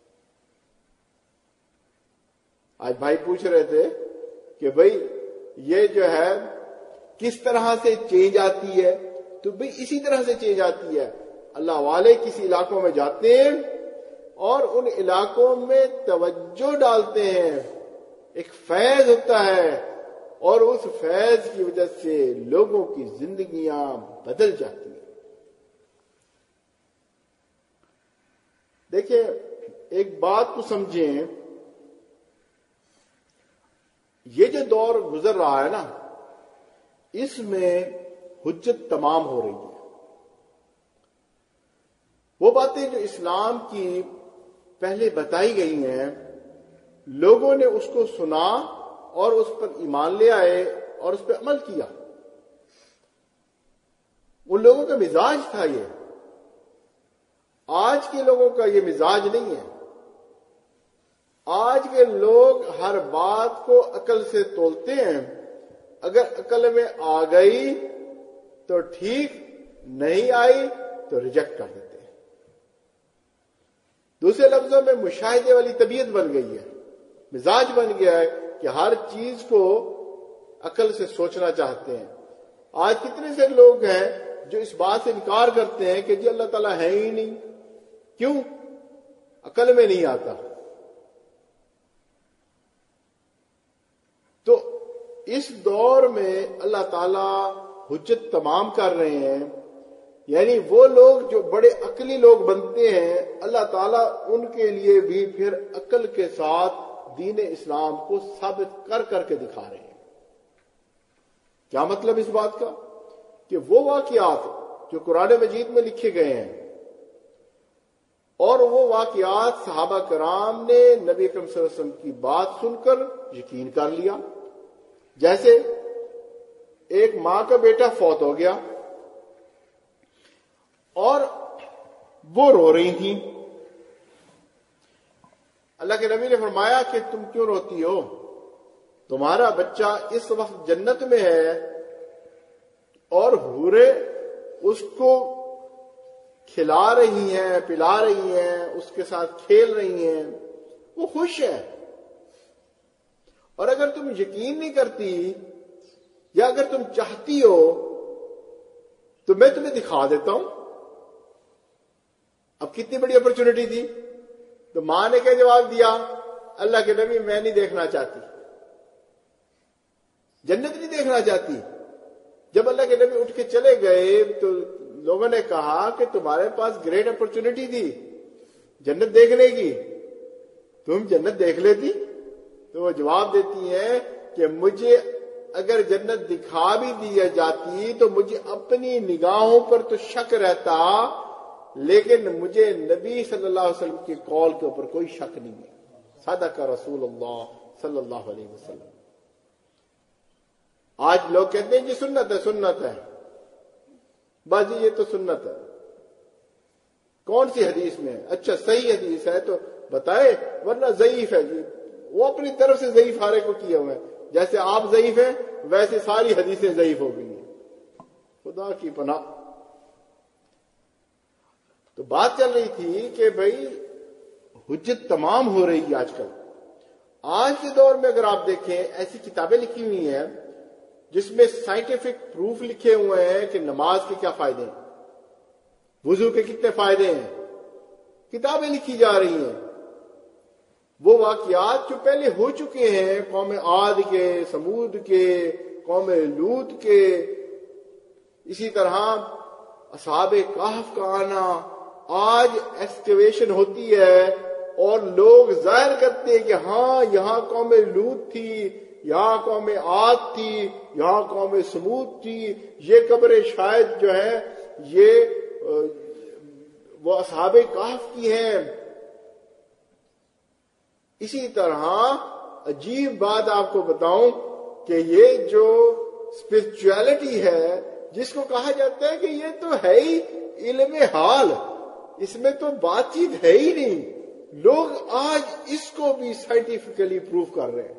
آج بھائی پوچھ رہے تھے کہ بھئی یہ جو ہے کس طرح سے چینج آتی ہے؟ تو بھئی اسی طرح سے چینج آتی ہے. اللہ والے کسی علاقوں میں جاتے ہیں اور ان علاقوں میں توجہ ڈالتے ہیں، ایک فیض ہوتا ہے اور اس فیض کی وجہ سے لوگوں کی زندگیاں بدل جاتی ہیں. دیکھیں، ایک بات تو سمجھیں، یہ جو دور گزر رہا ہے نا، اس میں حجت تمام ہو رہی ہے. وہ باتیں جو اسلام کی پہلے بتائی گئی ہیں، لوگوں نے اس کو سنا اور اس پر ایمان لے آئے اور اس پہ عمل کیا. ان لوگوں کا مزاج تھا یہ. آج کے لوگوں کا یہ مزاج نہیں ہے. آج کے لوگ ہر بات کو عقل سے تولتے ہیں. اگر عقل میں آ گئی تو ٹھیک، نہیں آئی تو ریجیکٹ کر دیتے ہیں. دوسرے لفظوں میں مشاہدے والی طبیعت بن گئی ہے, مزاج بن گیا ہے کہ ہر چیز کو عقل سے سوچنا چاہتے ہیں. آج کتنے سے لوگ ہیں جو اس بات سے انکار کرتے ہیں کہ جی اللہ تعالیٰ ہے ہی نہیں. کیوں؟ عقل میں نہیں آتا. تو اس دور میں اللہ تعالیٰ حجت تمام کر رہے ہیں, یعنی وہ لوگ جو بڑے عقلی لوگ بنتے ہیں اللہ تعالیٰ ان کے لیے بھی پھر عقل کے ساتھ دین اسلام کو ثابت کر کر کے دکھا رہے ہیں. کیا مطلب اس بات کا؟ کہ وہ واقعات جو قرآن مجید میں لکھے گئے ہیں اور وہ واقعات صحابہ کرام نے نبی اکرم صلی اللہ علیہ وسلم کی بات سن کر یقین کر لیا. جیسے ایک ماں کا بیٹا فوت ہو گیا اور وہ رو رہی تھی. اللہ کے نبی نے فرمایا کہ تم کیوں روتی ہو؟ تمہارا بچہ اس وقت جنت میں ہے اور حوریں اس کو کھلا رہی ہیں, پلا رہی ہیں, اس کے ساتھ کھیل رہی ہیں, وہ خوش ہے. اور اگر تم یقین نہیں کرتی یا اگر تم چاہتی ہو تو میں تمہیں دکھا دیتا ہوں. اب کتنی بڑی اپرچونٹی تھی. تو ماں نے کیا جواب دیا؟ اللہ کے نبی میں نہیں دیکھنا چاہتی, جنت نہیں دیکھنا چاہتی. جب اللہ کے نبی اٹھ کے چلے گئے تو لوگوں نے کہا کہ تمہارے پاس گریٹ اپرچونٹی تھی جنت دیکھنے کی, تم جنت دیکھ لیتی. تو وہ جواب دیتی ہیں کہ مجھے اگر جنت دکھا بھی دی جاتی تو مجھے اپنی نگاہوں پر تو شک رہتا, لیکن مجھے نبی صلی اللہ علیہ وسلم کے قول کے اوپر کوئی شک نہیں ہے. صدق رسول اللہ صلی اللہ علیہ وسلم. آج لوگ کہتے ہیں جی سنت ہے سنت ہے, بس جی یہ تو سنت ہے. کون سی حدیث میں؟ اچھا صحیح حدیث ہے تو بتائے, ورنہ ضعیف ہے. جی وہ اپنی طرف سے ضعیف ہارے کو کیے ہوئے ہیں. جیسے آپ ضعیف ہیں ویسے ساری حدیثیں ضعیف ہو گئی ہیں. خدا کی پناہ. تو بات چل رہی تھی کہ بھئی حجت تمام ہو رہی ہے آج کل. آج کے دور میں اگر آپ دیکھیں ایسی کتابیں لکھی ہوئی ہیں جس میں سائنٹیفک پروف لکھے ہوئے ہیں کہ نماز کے کیا فائدے ہیں, وضو کے کتنے فائدے ہیں, کتابیں لکھی جا رہی ہیں. وہ واقعات جو پہلے ہو چکے ہیں قوم عاد کے, سمود کے, قوم لوط کے, اسی طرح اصحاب کہف کا آنا, آج ایکسکیویشن ہوتی ہے اور لوگ ظاہر کرتے ہیں کہ ہاں یہاں قوم لوط تھی, یہاں قوم عاد تھی, یہاں قوم سمود تھی, یہ قبریں شاید جو ہے یہ وہ اصحاب کہف کی ہیں. اسی طرح عجیب بات آپ کو بتاؤں کہ یہ جو اسپرچویلٹی ہے جس کو کہا جاتا ہے کہ یہ تو ہے ہی علم حال, اس میں تو بات چیت ہے ہی نہیں, لوگ آج اس کو بھی سائنٹیفکلی پروف کر رہے ہیں.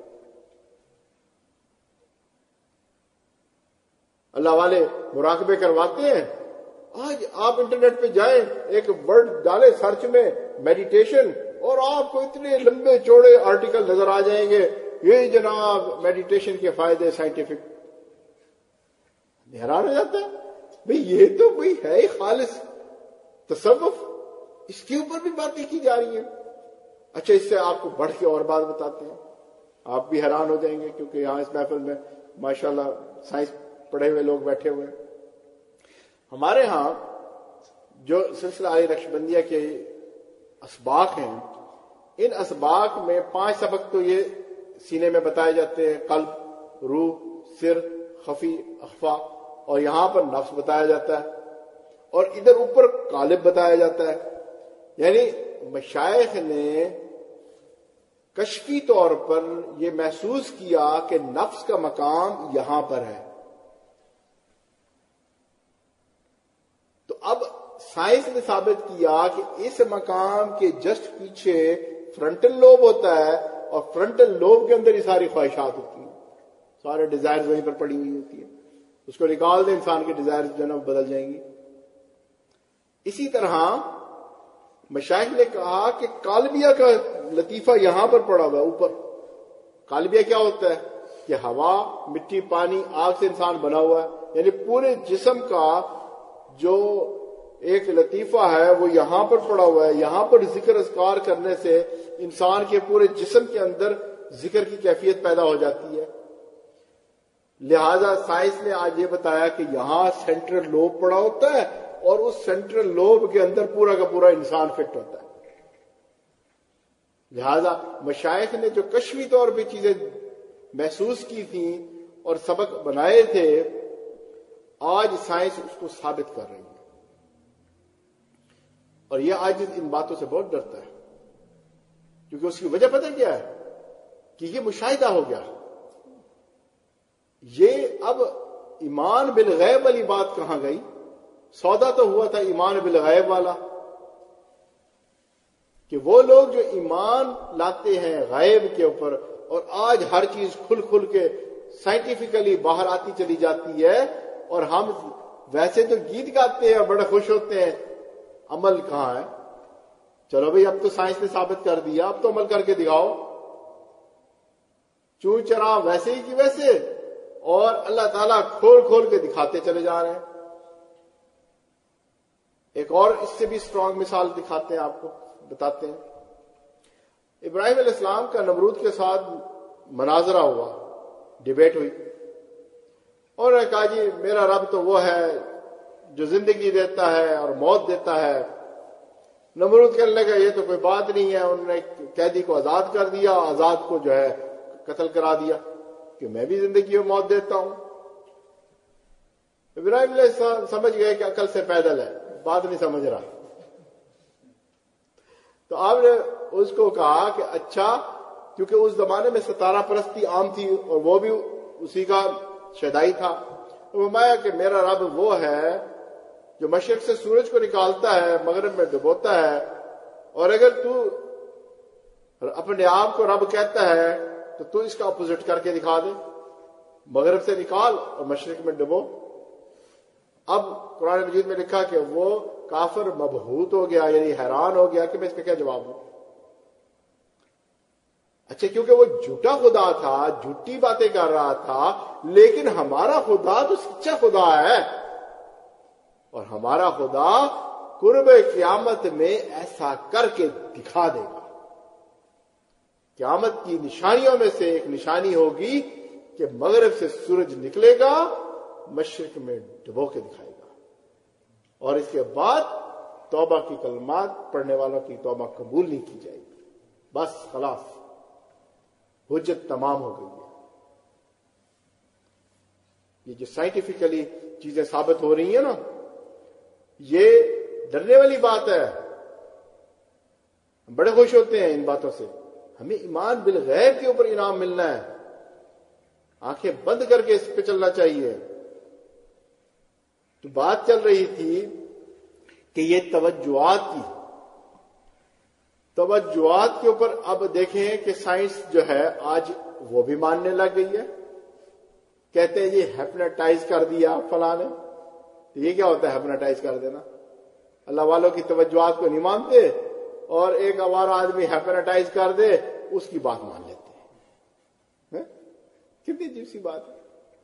اللہ والے مراقبے کرواتے ہیں. آج آپ انٹرنیٹ پہ جائیں, ایک ورڈ ڈالیں سرچ میں میڈیٹیشن, اور آپ کو اتنے لمبے چوڑے آرٹیکل نظر آ جائیں گے, یہ جناب میڈیٹیشن کے فائدے سائنٹیفک. حیران ہو جاتا ہے بھئی یہ تو کوئی ہے خالص تصوف, اس کے اوپر بھی باتیں کی جا رہی ہیں. اچھا اس سے آپ کو بڑھ کے اور بات بتاتے ہیں, آپ بھی حیران ہو جائیں گے کیونکہ یہاں اس محفل میں ماشاءاللہ سائنس پڑھے ہوئے لوگ بیٹھے ہوئے ہیں. ہمارے ہاں جو سلسلہ علی نقشبندیہ کے اسباق ہیں, ان اسباق میں پانچ سبق تو یہ سینے میں بتائے جاتے ہیں, قلب, روح, سر, خفی, اخفا, اور یہاں پر نفس بتایا جاتا ہے, اور ادھر اوپر قالب بتایا جاتا ہے. یعنی مشائخ نے کشفی طور پر یہ محسوس کیا کہ نفس کا مقام یہاں پر ہے. تو اب سائنس نے ثابت کیا کہ اس مقام کے جسٹ پیچھے فرنٹل لوب ہوتا ہے, اور فرنٹل لوب کے اندر ہی ساری خواہشات ہوتی ہیں, سارے ڈیزائرز وہیں پر پڑی ہوئی ہوتی ہیں. اس کو نکال دیں, انسان کے ڈیزائرز جو ہے نا بدل جائیں گی. اسی طرح مشائخ نے کہا کہ قالبیہ کا لطیفہ یہاں پر پڑا ہوا ہے اوپر. قالبیہ کیا ہوتا ہے؟ کہ ہوا، مٹی، پانی، آگ سے انسان بنا ہوا ہے. یعنی پورے جسم کا جو ایک لطیفہ ہے وہ یہاں پر پڑا ہوا ہے. یہاں پر ذکر اذکار کرنے سے انسان کے پورے جسم کے اندر ذکر کی کیفیت پیدا ہو جاتی ہے. لہذا سائنس نے آج یہ بتایا کہ یہاں سینٹرل لوب پڑا ہوتا ہے اور اس سینٹرل لوب کے اندر پورا کا پورا انسان فٹ ہوتا ہے. لہذا مشائخ نے جو کشفی طور پہ چیزیں محسوس کی تھیں اور سبق بنائے تھے، آج سائنس اس کو ثابت کر رہی ہے. اور یہ آج ان باتوں سے بہت ڈرتا ہے، کیونکہ اس کی وجہ پتہ کیا ہے؟ کہ یہ مشاہدہ ہو گیا. یہ اب ایمان بالغیب والی بات کہاں گئی؟ سودا تو ہوا تھا ایمان بالغیب والا، کہ وہ لوگ جو ایمان لاتے ہیں غیب کے اوپر، اور آج ہر چیز کھل کھل کے سائنٹیفکلی باہر آتی چلی جاتی ہے، اور ہم ویسے تو گیت گاتے ہیں، بڑے خوش ہوتے ہیں، عمل کہاں ہے؟ چلو بھئی اب تو سائنس نے ثابت کر دیا، اب تو عمل کر کے دکھاؤ. چون چرا ویسے ہی کی ویسے، اور اللہ تعالیٰ کھول کھول کے دکھاتے چلے جا رہے ہیں. ایک اور اس سے بھی اسٹرانگ مثال دکھاتے ہیں، آپ کو بتاتے ہیں. ابراہیم علیہ السلام کا نمرود کے ساتھ مناظرہ ہوا، ڈیبیٹ ہوئی، اور نے کہا جی میرا رب تو وہ ہے جو زندگی دیتا ہے اور موت دیتا ہے. نمرود کہنے لگا یہ تو کوئی بات نہیں ہے. انہوں نے قیدی کو آزاد کر دیا، آزاد کو جو ہے قتل کرا دیا کہ میں بھی زندگی اور موت دیتا ہوں. ابراہیم علیہ السلام سمجھ گئے کہ عقل سے پیدل ہے، بات نہیں سمجھ رہا. تو آپ نے اس کو کہا کہ اچھا، کیونکہ اس زمانے میں ستارہ پرستی عام تھی اور وہ بھی اسی کا شیدائی تھا. فرمایا کہ میرا رب وہ ہے جو مشرق سے سورج کو نکالتا ہے، مغرب میں ڈبوتا ہے، اور اگر تو اپنے آپ کو رب کہتا ہے تو تو اس کا اپوزٹ کر کے دکھا دے، مغرب سے نکال اور مشرق میں ڈبو. اب قرآن مجید میں لکھا کہ وہ کافر مبہوت ہو گیا، یعنی حیران ہو گیا کہ میں اس کا کیا جواب دوں. اچھا، کیونکہ وہ جھوٹا خدا تھا، جھوٹی باتیں کر رہا تھا، لیکن ہمارا خدا تو سچا خدا ہے، اور ہمارا خدا قرب قیامت میں ایسا کر کے دکھا دے گا. قیامت کی نشانیوں میں سے ایک نشانی ہوگی کہ مغرب سے سورج نکلے گا، مشرق میں ڈبو کے دکھائے گا، اور اس کے بعد توبہ کی کلمات پڑھنے والوں کی توبہ قبول نہیں کی جائے گی. بس خلاص، حجت تمام ہو گئی ہے. یہ جو سائنٹیفکلی چیزیں ثابت ہو رہی ہیں نا، یہ ڈرنے والی بات ہے. ہم بڑے خوش ہوتے ہیں ان باتوں سے. ہمیں ایمان بالغیب کے اوپر انعام ملنا ہے، آنکھیں بند کر کے اس پہ چلنا چاہیے. تو بات چل رہی تھی کہ یہ توجہات کی توجہات کے اوپر اب دیکھیں کہ سائنس جو ہے آج وہ بھی ماننے لگ گئی ہے. کہتے ہیں یہ ہیپناٹائز کر دیا فلاں نے. تو یہ کیا ہوتا ہے ہیپناٹائز کر دینا؟ اللہ والوں کی توجہات کو نہیں مانتے، اور ایک آوارہ آدمی ہیپناٹائز کر دے اس کی بات مان لیتے ہیں. کتنی عجیب سی بات ہے.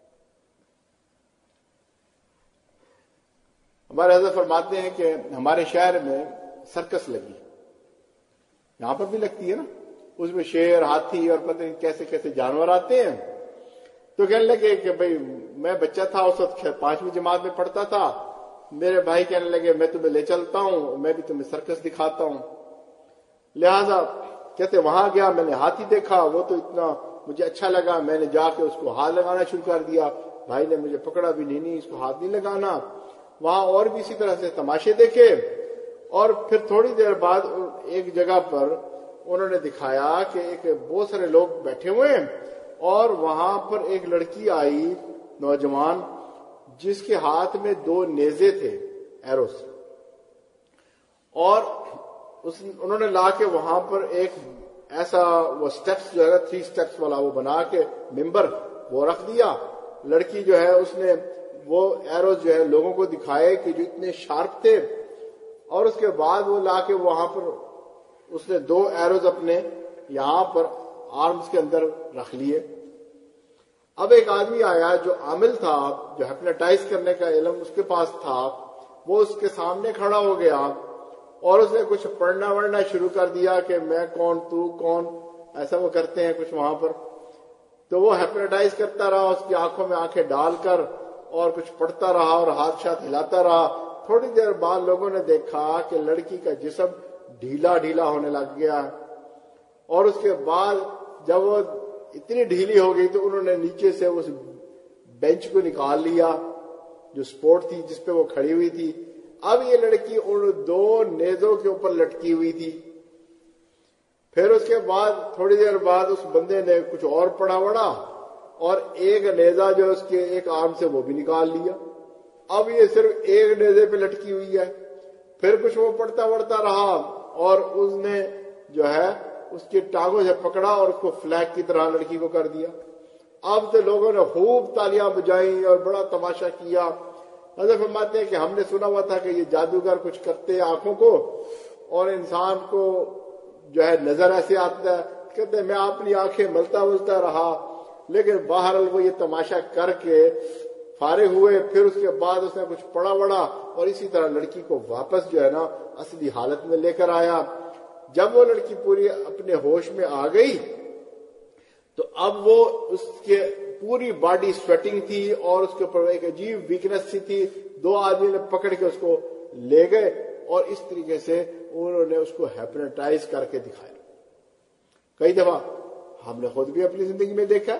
ہمارے حضرت فرماتے ہیں کہ ہمارے شہر میں سرکس لگی، یہاں پر بھی لگتی ہے نا، اس میں شیر، ہاتھی اور پتہ نہیں کیسے کیسے جانور آتے ہیں. تو کہنے لگے کہ بھئی میں بچہ تھا اس وقت، پانچویں جماعت میں پڑھتا تھا، میرے بھائی کہنے لگے میں تمہیں لے چلتا ہوں، میں بھی تمہیں سرکس دکھاتا ہوں. لہذا کہتے وہاں گیا، میں نے ہاتھی دیکھا، وہ تو اتنا مجھے اچھا لگا، میں نے جا کے اس کو ہاتھ لگانا شروع کر دیا. بھائی نے مجھے پکڑا بھی نہیں نہیں اس کو ہاتھ نہیں لگانا. وہاں اور بھی اسی طرح سے تماشے دیکھے، اور پھر تھوڑی دیر بعد ایک جگہ پر انہوں نے دکھایا کہ ایک بہت سارے لوگ بیٹھے ہوئے ہیں، اور وہاں پر ایک لڑکی آئی نوجوان، جس کے ہاتھ میں دو نیزے تھے، ایروز، اور اس انہوں نے لا کے وہاں پر ایک ایسا وہ سٹیپس جو ہے تھری سٹیپس والا وہ بنا کے ممبر وہ رکھ دیا. لڑکی جو ہے اس نے وہ ایروز جو ہے لوگوں کو دکھائے کہ جو اتنے شارپ تھے، اور اس کے بعد وہ لا کے وہاں پر اس نے دو ایروز اپنے یہاں پر آرمز کے اندر رکھ لیے. اب ایک آدمی آیا جو عامل تھا, جو ہیپناٹائز کرنے کا علم اس کے پاس تھا, وہ اس کے سامنے کھڑا ہو گیا اور اس نے کچھ پڑھنا وڑھنا شروع کر دیا کہ میں کون, تو کون, ایسا وہ کرتے ہیں کچھ وہاں پر. تو وہ ہیپناٹائز کرتا رہا, اس کی آنکھوں میں آنکھیں ڈال کر, اور کچھ پڑھتا رہا اور ہاتھ شاتھ ہلاتا رہا. تھوڑی دیر بعد لوگوں نے دیکھا کہ لڑکی کا جسم ڈھیلا ڈھیلا ہونے لگ گیا, اور اس کے بعد جب وہ اتنی ڈھیلی ہو گئی تو انہوں نے نیچے سے اس بینچ کو نکال لیا جو سپورٹ تھی جس پہ وہ کھڑی ہوئی تھی. اب یہ لڑکی ان دو نیزوں کے اوپر لٹکی ہوئی تھی. پھر اس کے بعد تھوڑی دیر بعد اس بندے نے کچھ اور پڑھا وڑا اور ایک نیزہ جو اس کے ایک آرم سے وہ بھی نکال لیا. اب یہ صرف ایک نیزے پہ لٹکی ہوئی ہے. پھر کچھ وہ پڑھتا وڑتا رہا اور اس نے جو ہے اس کی ٹانگوں سے پکڑا اور اس کو فلیگ کی طرح لڑکی کو کر دیا. اب تو لوگوں نے خوب تالیاں بجائیں اور بڑا تماشا کیا. حضرت فرماتے ہیں کہ ہم نے سنا ہوا تھا کہ یہ جادوگر کچھ کرتے ہیں آنکھوں کو اور انسان کو جو ہے نظر ایسے آتا ہے. کہتے ہیں میں اپنی آنکھیں ملتا ملتا رہا, لیکن بہرحال وہ یہ تماشا کر کے فارغ ہوئے. پھر اس کے بعد اس نے کچھ پڑھا وڑا اور اسی طرح لڑکی کو واپس جو ہے نا اصلی حالت میں لے کر آیا. جب وہ لڑکی پوری اپنے ہوش میں آ گئی تو اب وہ اس کے پوری باڈی سویٹنگ تھی اور اس کے اوپر ایک عجیب ویکنس سی تھی. دو آدمی نے پکڑ کے اس کو لے گئے اور اس طریقے سے انہوں نے اس کو ہیپناٹائز کر کے دکھایا. کئی دفعہ ہم نے خود بھی اپنی زندگی میں دیکھا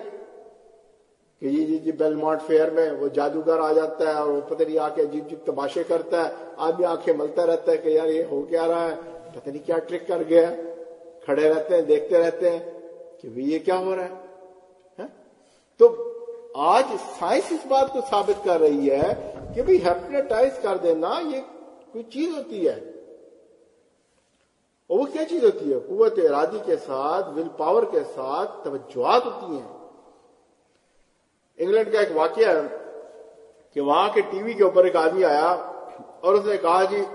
کہ جی جی جی بیلمونٹ فیئر میں وہ جادوگر آ جاتا ہے اور وہ پتہ نہیں آ کے عجیب عجیب تماشے کرتا ہے. آدمی آنکھیں ملتا رہتا ہے کہ یار یہ ہو کیا رہا ہے, پتہ نہیں کیا ٹرک کر گیا. کھڑے رہتے ہیں دیکھتے رہتے ہیں کہ بھی یہ کیا ہو رہا ہے. تو آج سائنس اس بات کو ثابت کر رہی ہے کہ بھئی ہیپناٹائز کر دینا یہ کوئی چیز ہوتی ہے. اور وہ کیا چیز ہوتی ہے؟ قوت ارادی کے ساتھ, ول پاور کے ساتھ توجہات ہوتی ہیں. انگلینڈ کا ایک واقعہ ہے کہ وہاں کے ٹی وی کے اوپر ایک آدمی آیا اور اس نے کہا جی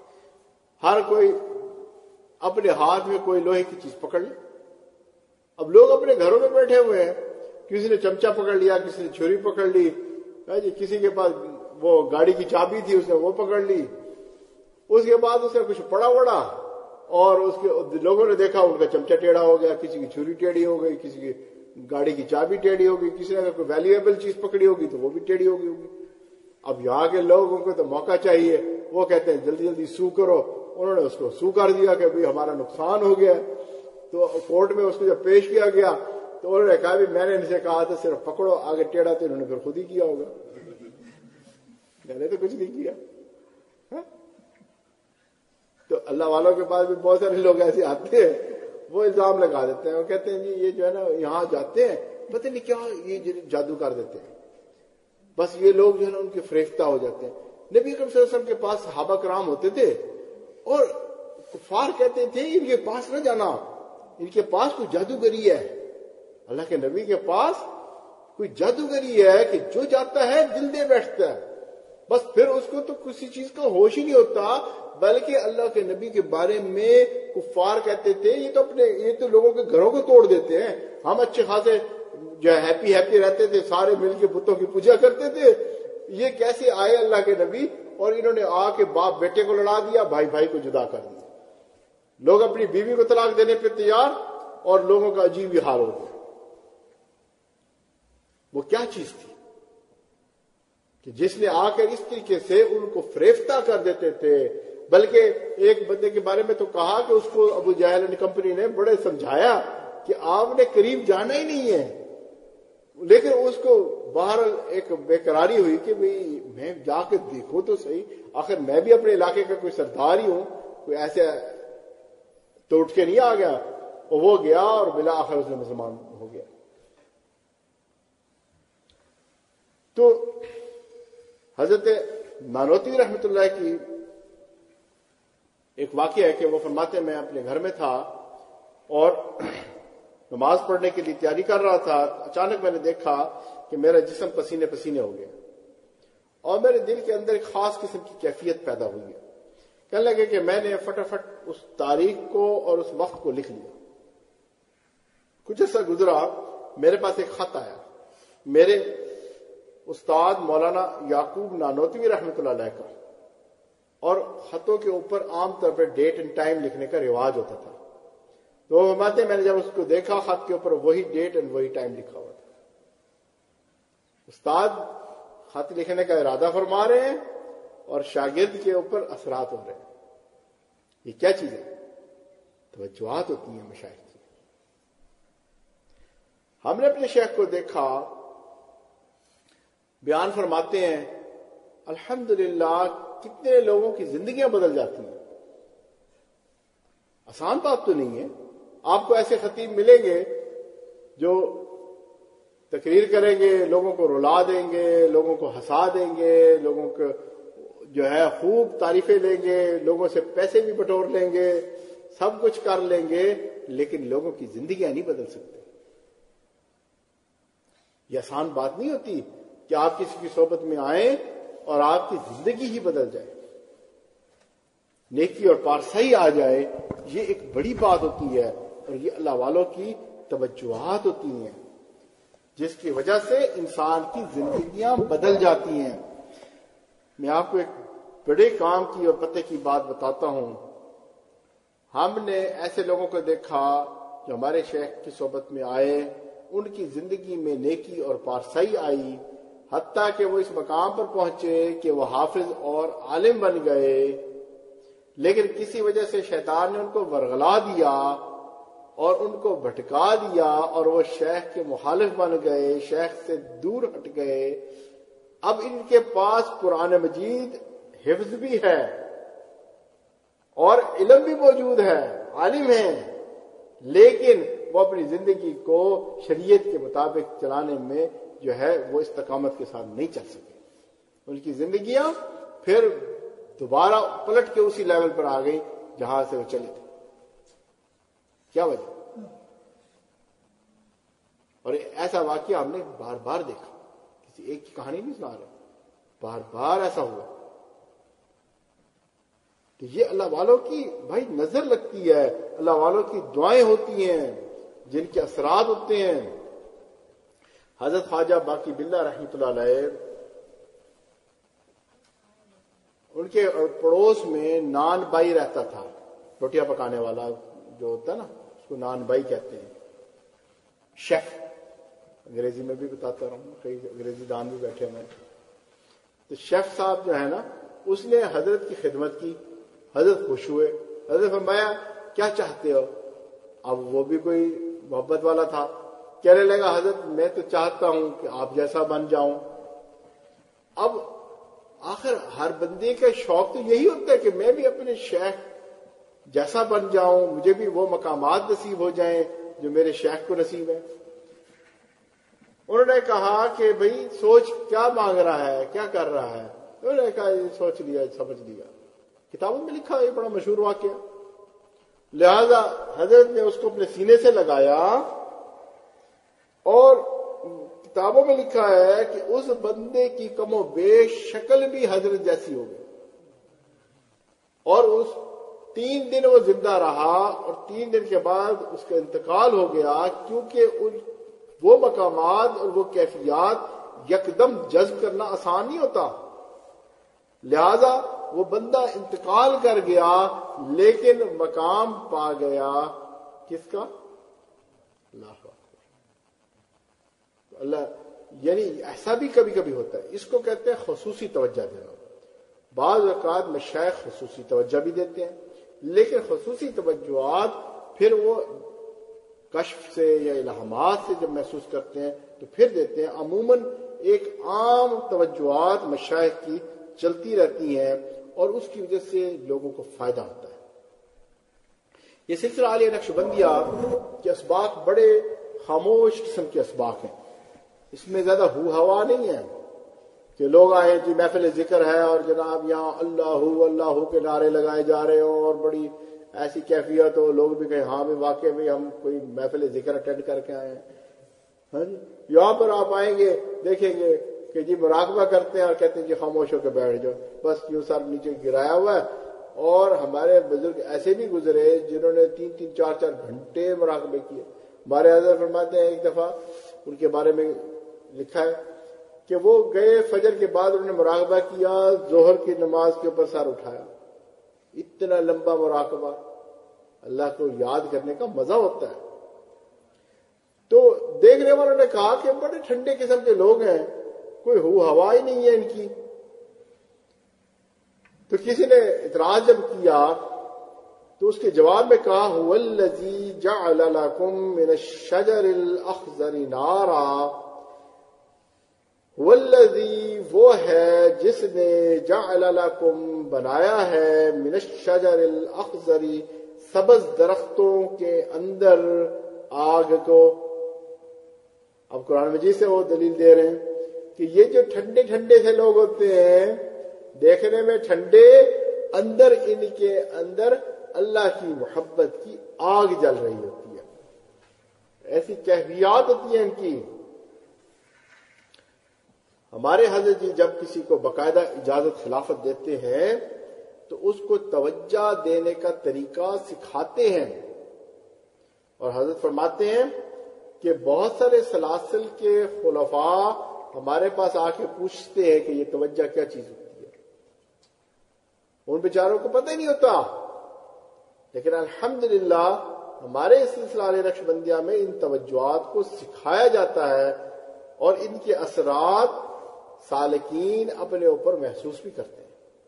ہر کوئی اپنے ہاتھ میں کوئی لوہے کی چیز پکڑ لے. اب لوگ اپنے گھروں میں بیٹھے ہوئے ہیں, کسی نے چمچا پکڑ لیا, کسی نے چھری پکڑ لی, جی کسی کے پاس وہ گاڑی کی چابی تھی اس نے وہ پکڑ لی. اس کے بعد اس نے کچھ پڑا وڑا اور اس کے لوگوں نے دیکھا ان کا چمچا ٹیڑھا ہو گیا, کسی کی چھری ٹیڑھی ہو گئی, کسی کی گاڑی کی چابی ٹیڑھی ہو گئی, کسی نے اگر کوئی ویلیویبل چیز پکڑی ہوگی تو وہ بھی ٹیڑھی ہو گئی ہوگی. اب یہاں کے لوگوں کو تو موقع چاہیے, وہ کہتے ہیں جلدی جلدی سو کرو. انہوں نے اس کو سو کر دیا کہ بھئی ہمارا نقصان ہو گیا. تو کورٹ میں اس کو جب پیش کیا گیا تو انہوں نے کہا بھی میں نے ان سے کہا تھا صرف پکڑو, آگے ٹیڑھا تو انہوں نے پھر خود ہی کیا ہوگا, میں نے تو کچھ نہیں کیا. تو اللہ والوں کے پاس بھی بہت سارے لوگ ایسے آتے ہیں, وہ الزام لگا دیتے ہیں, وہ کہتے ہیں جی یہ جو ہے نا یہاں جاتے ہیں پتہ نہیں کیا یہ جادو کر دیتے ہیں. بس یہ لوگ جو ہے نا ان کے فریفتہ ہو جاتے ہیں. نبی اکرم صلی اللہ علیہ وسلم کے پاس صحابہ کرام ہوتے تھے اور کفار کہتے تھے ان کے پاس نہ جانا, ان کے پاس کوئی جادوگری ہے. اللہ کے نبی کے پاس کوئی جادوگری ہے کہ جو جاتا ہے دل دے بیٹھتا ہے. بس پھر اس کو تو کسی چیز کا ہوش ہی نہیں ہوتا, بلکہ اللہ کے نبی کے بارے میں کفار کہتے تھے یہ تو اپنے یہ تو لوگوں کے گھروں کو توڑ دیتے ہیں. ہم اچھے خاصے جو ہے ہیپی ہیپی رہتے تھے, سارے مل کے بتوں کی پوجا کرتے تھے. یہ کیسے آئے اللہ کے نبی اور انہوں نے آ کے باپ بیٹے کو لڑا دیا, بھائی بھائی کو جدا کر دیا. لوگ اپنی بیوی کو طلاق دینے پہ تیار اور لوگوں کا عجیب ہی حال ہو گیا. وہ کیا چیز تھی کہ جس نے آ کر اس طریقے سے ان کو فریفتہ کر دیتے تھے. بلکہ ایک بندے کے بارے میں تو کہا کہ اس کو ابو جہل اینڈ کمپنی نے بڑے سمجھایا کہ آپ نے قریب جانا ہی نہیں ہے, لیکن اس کو باہر ایک بے قراری ہوئی کہ بھئی میں جا کے دیکھو تو صحیح, آخر میں بھی اپنے علاقے کا کوئی سردار ہی ہوں, کوئی ایسے تو اٹھ کے نہیں آ گیا. اور وہ گیا اور بلا آخر اس نے مسلمان ہو گیا. تو حضرت نانوتوی رحمۃ اللہ کی ایک واقعہ ہے کہ وہ فرماتے ہیں میں اپنے گھر میں تھا اور نماز پڑھنے کے لیے تیاری کر رہا تھا. اچانک میں نے دیکھا کہ میرا جسم پسینے پسینے ہو گیا اور میرے دل کے اندر ایک خاص قسم کی کیفیت پیدا ہوئی ہے کہنے لگے کہ میں نے فٹافٹ اس تاریخ کو اور اس وقت کو لکھ لیا. کچھ عرصہ گزرا، میرے پاس ایک خط آیا میرے استاد مولانا یعقوب نانوتوی رحمۃ اللہ علیہ کا، اور خطوں کے اوپر عام طور پہ ڈیٹ اینڈ ٹائم لکھنے کا رواج ہوتا تھا. تو وہ فرماتے ہیں میں نے جب اس کو دیکھا خط کے اوپر وہی ڈیٹ اینڈ وہی ٹائم لکھا ہوا تھا. استاد خط لکھنے کا ارادہ فرما رہے ہیں اور شاگرد کے اوپر اثرات ہو رہے ہیں. یہ کیا چیز ہے؟ توجہات ہوتی ہیں مشائخ کی. ہم نے اپنے شیخ کو دیکھا، بیان فرماتے ہیں الحمدللہ کتنے لوگوں کی زندگیاں بدل جاتی ہیں. آسان بات تو نہیں ہے. آپ کو ایسے خطیب ملیں گے جو تقریر کریں گے، لوگوں کو رلا دیں گے، لوگوں کو ہنسا دیں گے، لوگوں کو جو ہے خوب تعریفیں لیں گے، لوگوں سے پیسے بھی بٹور لیں گے، سب کچھ کر لیں گے، لیکن لوگوں کی زندگیاں نہیں بدل سکتے. یہ آسان بات نہیں ہوتی کہ آپ کسی کی صحبت میں آئیں اور آپ کی زندگی ہی بدل جائے، نیکی اور پارسائی آ جائے. یہ ایک بڑی بات ہوتی ہے، اور یہ اللہ والوں کی توجہات ہوتی ہیں جس کی وجہ سے انسان کی زندگیاں بدل جاتی ہیں. میں آپ کو ایک بڑے کام کی اور پتے کی بات بتاتا ہوں. ہم نے ایسے لوگوں کو دیکھا جو ہمارے شیخ کی صحبت میں آئے، ان کی زندگی میں نیکی اور پارسائی آئی، حتیٰ کہ وہ اس مقام پر پہنچے کہ وہ حافظ اور عالم بن گئے. لیکن کسی وجہ سے شیطان نے ان کو ورغلا دیا اور ان کو بھٹکا دیا، اور وہ شیخ کے مخالف بن گئے، شیخ سے دور ہٹ گئے. اب ان کے پاس قرآن مجید حفظ بھی ہے اور علم بھی موجود ہے، عالم ہیں، لیکن وہ اپنی زندگی کو شریعت کے مطابق چلانے میں جو ہے وہ استقامت کے ساتھ نہیں چل سکے. ان کی زندگیاں پھر دوبارہ پلٹ کے اسی لیول پر آ گئی جہاں سے وہ چلے تھے. کیا وجہ؟ اور ایسا واقعہ ہم نے بار بار دیکھا، کسی ایک کی کہانی نہیں سنا رہے، بار بار ایسا ہوا. تو یہ اللہ والوں کی بھائی نظر لگتی ہے، اللہ والوں کی دعائیں ہوتی ہیں جن کے اثرات ہوتے ہیں. حضرت خواجہ باقی باللہ رحمۃ اللہ علیہ، ان کے پڑوس میں نان بائی رہتا تھا، روٹیاں پکانے والا جو ہوتا ہے نا، اس کو نان بائی کہتے ہیں، شیف انگریزی میں بھی بتاتا رہا ہوں، کئی انگریزی دان بھی بیٹھے ہوئے. تو شیف صاحب جو ہے نا، اس نے حضرت کی خدمت کی، حضرت خوش ہوئے. حضرت فرمایا کیا چاہتے ہو؟ اب وہ بھی کوئی محبت والا تھا، کہنے لگا حضرت میں تو چاہتا ہوں کہ آپ جیسا بن جاؤں. اب آخر ہر بندے کا شوق تو یہی ہوتا ہے کہ میں بھی اپنے شیخ جیسا بن جاؤں، مجھے بھی وہ مقامات نصیب ہو جائیں جو میرے شیخ کو نصیب ہے. انہوں نے کہا کہ بھئی سوچ کیا مانگ رہا ہے، کیا کر رہا ہے؟ انہوں نے کہا یہ سوچ لیا، سمجھ لیا. کتابوں میں لکھا ہے، یہ بڑا مشہور واقعہ. لہذا حضرت نے اس کو اپنے سینے سے لگایا، اور کتابوں میں لکھا ہے کہ اس بندے کی کم و بیش شکل بھی حضرت جیسی ہو گئی، اور اس تین دن وہ زندہ رہا، اور تین دن کے بعد اس کا انتقال ہو گیا، کیونکہ ان وہ مقامات اور وہ کیفیات یکدم جذب کرنا آسان نہیں ہوتا. لہذا وہ بندہ انتقال کر گیا، لیکن مقام پا گیا کس کا؟ اللہ اکبر. اللہ یعنی ایسا بھی کبھی کبھی ہوتا ہے، اس کو کہتے ہیں خصوصی توجہ دینا. بعض اوقات مشائخ خصوصی توجہ بھی دیتے ہیں، لیکن خصوصی توجہات پھر وہ کشف سے یا الہامات سے جب محسوس کرتے ہیں تو پھر دیتے ہیں. عموماً ایک عام توجہات مشائخ کی چلتی رہتی ہیں، اور اس کی وجہ سے لوگوں کو فائدہ ہوتا ہے. یہ سلسلہ عالیہ نقشبندیہ کے اسباق بڑے خاموش قسم کے اسباق ہیں. اس میں زیادہ ہو ہوا نہیں ہے کہ لوگ آئے جی محفل ذکر ہے اور جناب یہاں اللہ اللہ کے نعرے لگائے جا رہے ہوں اور بڑی ایسی کیفیت ہو، لوگ بھی کہیں ہاں بھی واقعی میں ہم کوئی محفل ذکر اٹینڈ کر کے آئے ہیں. ہاں جی یہاں پر آپ آئیں گے دیکھیں گے کہ جی مراقبہ کرتے ہیں اور کہتے ہیں جی خاموش ہو کے بیٹھ جاؤ، بس یوں سر نیچے گرایا ہوا ہے اور ہمارے بزرگ ایسے بھی گزرے جنہوں نے تین تین چار چار گھنٹے مراقبے کیے. ہمارے حضرت فرماتے ہیں ایک دفعہ ان کے بارے میں لکھا ہے کہ وہ گئے فجر کے بعد انہوں نے مراقبہ کیا, ظہر کی نماز کے اوپر سر اٹھایا. اتنا لمبا مراقبہ, اللہ کو یاد کرنے کا مزہ ہوتا ہے. تو دیکھنے والوں نے کہا کہ بڑے ٹھنڈے قسم کے لوگ ہیں, کوئی ہو ہوا ہی نہیں ہے ان کی. تو کسی نے اعتراض جب کیا تو اس کے جواب میں کہا هو الذی جعل لکم من الشجر الاخضر نارا, هو الذی وہ ہے جس نے جعل لکم بنایا ہے من الشجر الاخضر سبز درختوں کے اندر آگ کو. اب قرآن مجید سے وہ دلیل دے رہے ہیں کہ یہ جو ٹھنڈے ٹھنڈے سے لوگ ہوتے ہیں, دیکھنے میں ٹھنڈے, اندر ان کے اندر اللہ کی محبت کی آگ جل رہی ہوتی ہے. ایسی کیفیات ہوتی ہیں ان کی. ہمارے حضرت جی جب کسی کو باقاعدہ اجازت خلافت دیتے ہیں تو اس کو توجہ دینے کا طریقہ سکھاتے ہیں. اور حضرت فرماتے ہیں کہ بہت سارے سلاسل کے خلفاء ہمارے پاس آ کے پوچھتے ہیں کہ یہ توجہ کیا چیز ہوتی ہے. ان بیچاروں کو پتہ ہی نہیں ہوتا, لیکن الحمدللہ ہمارے اس سلسلہ نقش بندیہ میں ان توجہات کو سکھایا جاتا ہے اور ان کے اثرات سالکین اپنے اوپر محسوس بھی کرتے ہیں.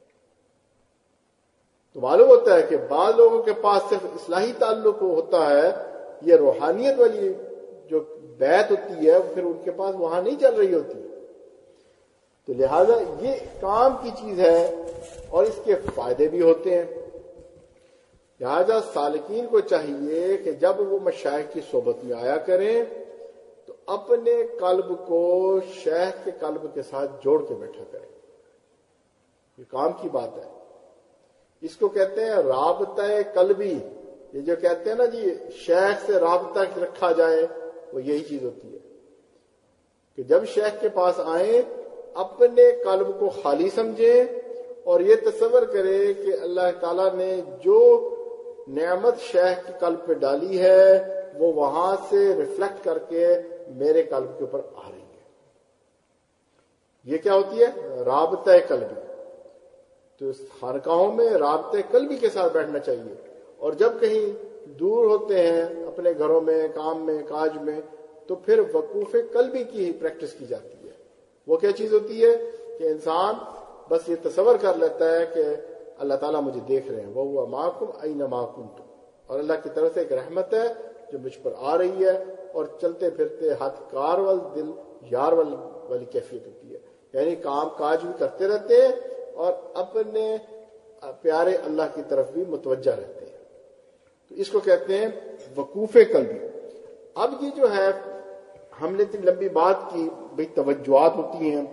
تو معلوم ہوتا ہے کہ بعض لوگوں کے پاس صرف اصلاحی تعلق ہوتا ہے, یہ روحانیت والی جو بیعت ہوتی ہے پھر ان کے پاس وہاں نہیں چل رہی ہوتی. تو لہذا یہ کام کی چیز ہے اور اس کے فائدے بھی ہوتے ہیں. لہذا سالکین کو چاہیے کہ جب وہ مشائخ کی صحبت میں آیا کریں تو اپنے قلب کو شیخ کے قلب کے ساتھ جوڑ کے بیٹھا کریں. یہ کام کی بات ہے. اس کو کہتے ہیں رابطہ قلبی. یہ جو کہتے ہیں نا جی شیخ سے رابطہ رکھا جائے, وہ یہی چیز ہوتی ہے کہ جب شیخ کے پاس آئیں اپنے قلب کو خالی سمجھیں اور یہ تصور کرے کہ اللہ تعالیٰ نے جو نعمت شیخ کے قلب پہ ڈالی ہے وہ وہاں سے ریفلیکٹ کر کے میرے قلب کے اوپر آ رہی ہے. یہ کیا ہوتی ہے؟ رابطہ قلبی. تو اس خانقاہوں میں رابطہ قلبی کے ساتھ بیٹھنا چاہیے. اور جب کہیں دور ہوتے ہیں اپنے گھروں میں, کام میں, کاج میں, تو پھر وقوف قلبی کی ہی پریکٹس کی جاتی ہے. وہ کیا چیز ہوتی ہے کہ انسان بس یہ تصور کر لیتا ہے کہ اللہ تعالیٰ مجھے دیکھ رہے ہیں, وہ معکم اینما کنتم, اور اللہ کی طرف سے ایک رحمت ہے جو مجھ پر آ رہی ہے, اور چلتے پھرتے ہاتھ کار وال دل یار وال والی کیفیت ہوتی ہے. یعنی کام کاج بھی کرتے رہتے ہیں اور اپنے پیارے اللہ کی طرف بھی متوجہ رہتے ہیں. تو اس کو کہتے ہیں وقوف قلبی. اب یہ جو ہے ہم نے اتنی لمبی بات کی, بھئی توجہات ہوتی ہیں.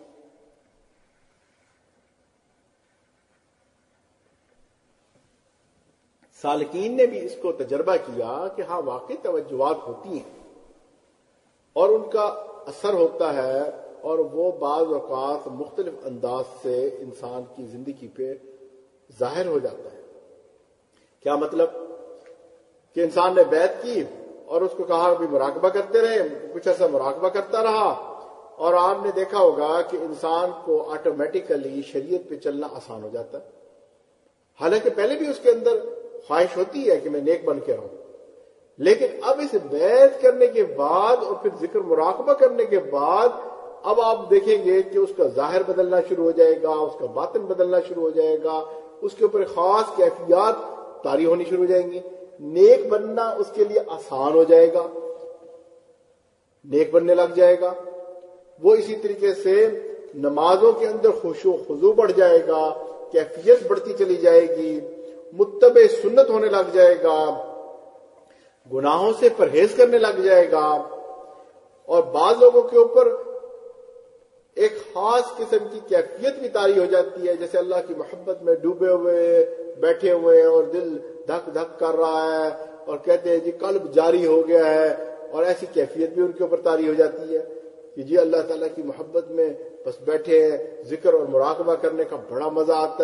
سالکین نے بھی اس کو تجربہ کیا کہ ہاں واقعی توجہات ہوتی ہیں اور ان کا اثر ہوتا ہے, اور وہ بعض اوقات مختلف انداز سے انسان کی زندگی پہ ظاہر ہو جاتا ہے. کیا مطلب کہ انسان نے بیعت کی اور اس کو کہا بھی مراقبہ کرتے رہے, کچھ ایسا مراقبہ کرتا رہا, اور آپ نے دیکھا ہوگا کہ انسان کو آٹومیٹیکلی شریعت پہ چلنا آسان ہو جاتا ہے. حالانکہ پہلے بھی اس کے اندر خواہش ہوتی ہے کہ میں نیک بن کے رہوں, لیکن اب اس بیعت کرنے کے بعد اور پھر ذکر مراقبہ کرنے کے بعد اب آپ دیکھیں گے کہ اس کا ظاہر بدلنا شروع ہو جائے گا, اس کا باطن بدلنا شروع ہو جائے گا, اس کے اوپر خاص کیفیات طاری ہونی شروع ہو جائیں گی. نیک بننا اس کے لیے آسان ہو جائے گا, نیک بننے لگ جائے گا. وہ اسی طریقے سے نمازوں کے اندر خشوع و خضوع بڑھ جائے گا, کیفیت بڑھتی چلی جائے گی, متبع سنت ہونے لگ جائے گا, گناہوں سے پرہیز کرنے لگ جائے گا. اور بعض لوگوں کے اوپر ایک خاص قسم کی کیفیت بھی طاری ہو جاتی ہے, جیسے اللہ کی محبت میں ڈوبے ہوئے بیٹھے ہوئے ہیں اور دل دھک دھک کر رہا ہے, اور کہتے ہیں جی قلب جاری ہو گیا ہے, اور ایسی کیفیت بھی ان کے اوپر طاری ہو جاتی ہے کہ جی اللہ تعالیٰ کی محبت میں بس بیٹھے ہیں, ذکر اور مراقبہ کرنے کا بڑا مزہ آتا ہے,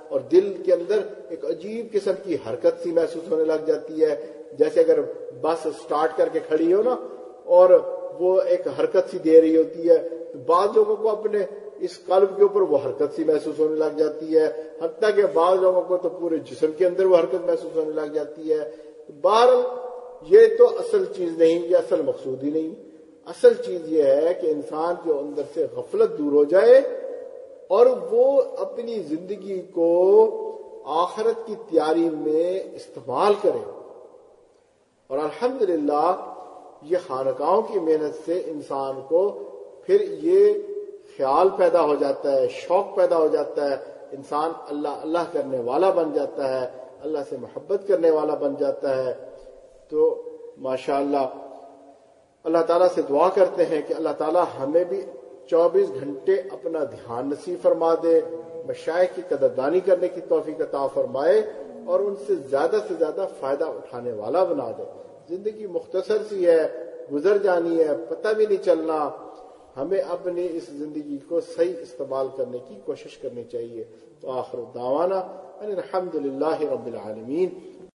اور دل کے اندر ایک عجیب قسم کی حرکت سی محسوس ہونے لگ جاتی ہے، جیسے اگر بس سٹارٹ کر کے کھڑی ہو نا اور وہ ایک حرکت سی دے رہی ہوتی ہے، بعض لوگوں کو اپنے اس قلب کے اوپر وہ حرکت سی محسوس ہونے لگ جاتی ہے، حتیٰ کہ بعض لوگوں کو تو پورے جسم کے اندر وہ حرکت محسوس ہونے لگ جاتی ہے۔ بہرحال یہ تو اصل چیز نہیں، یہ اصل مقصود ہی نہیں۔ اصل چیز یہ ہے کہ انسان کے اندر سے غفلت دور ہو جائے اور وہ اپنی زندگی کو آخرت کی تیاری میں استعمال کرے۔ اور الحمدللہ یہ خانقاہوں کی محنت سے انسان کو پھر یہ خیال پیدا ہو جاتا ہے، شوق پیدا ہو جاتا ہے، انسان اللہ اللہ کرنے والا بن جاتا ہے، اللہ سے محبت کرنے والا بن جاتا ہے۔ تو ماشاءاللہ اللہ تعالیٰ سے دعا کرتے ہیں کہ اللہ تعالیٰ ہمیں بھی چوبیس گھنٹے اپنا دھیان نصیب فرما دے، مشائخ کی قدردانی کرنے کی توفیق عطا فرمائے اور ان سے زیادہ سے زیادہ فائدہ اٹھانے والا بنا دے۔ زندگی مختصر سی ہے، گزر جانی ہے، پتہ بھی نہیں چلنا۔ ہمیں اپنی اس زندگی کو صحیح استعمال کرنے کی کوشش کرنی چاہیے۔ تو آخر دعوانا ان الحمد للہ رب العالمین۔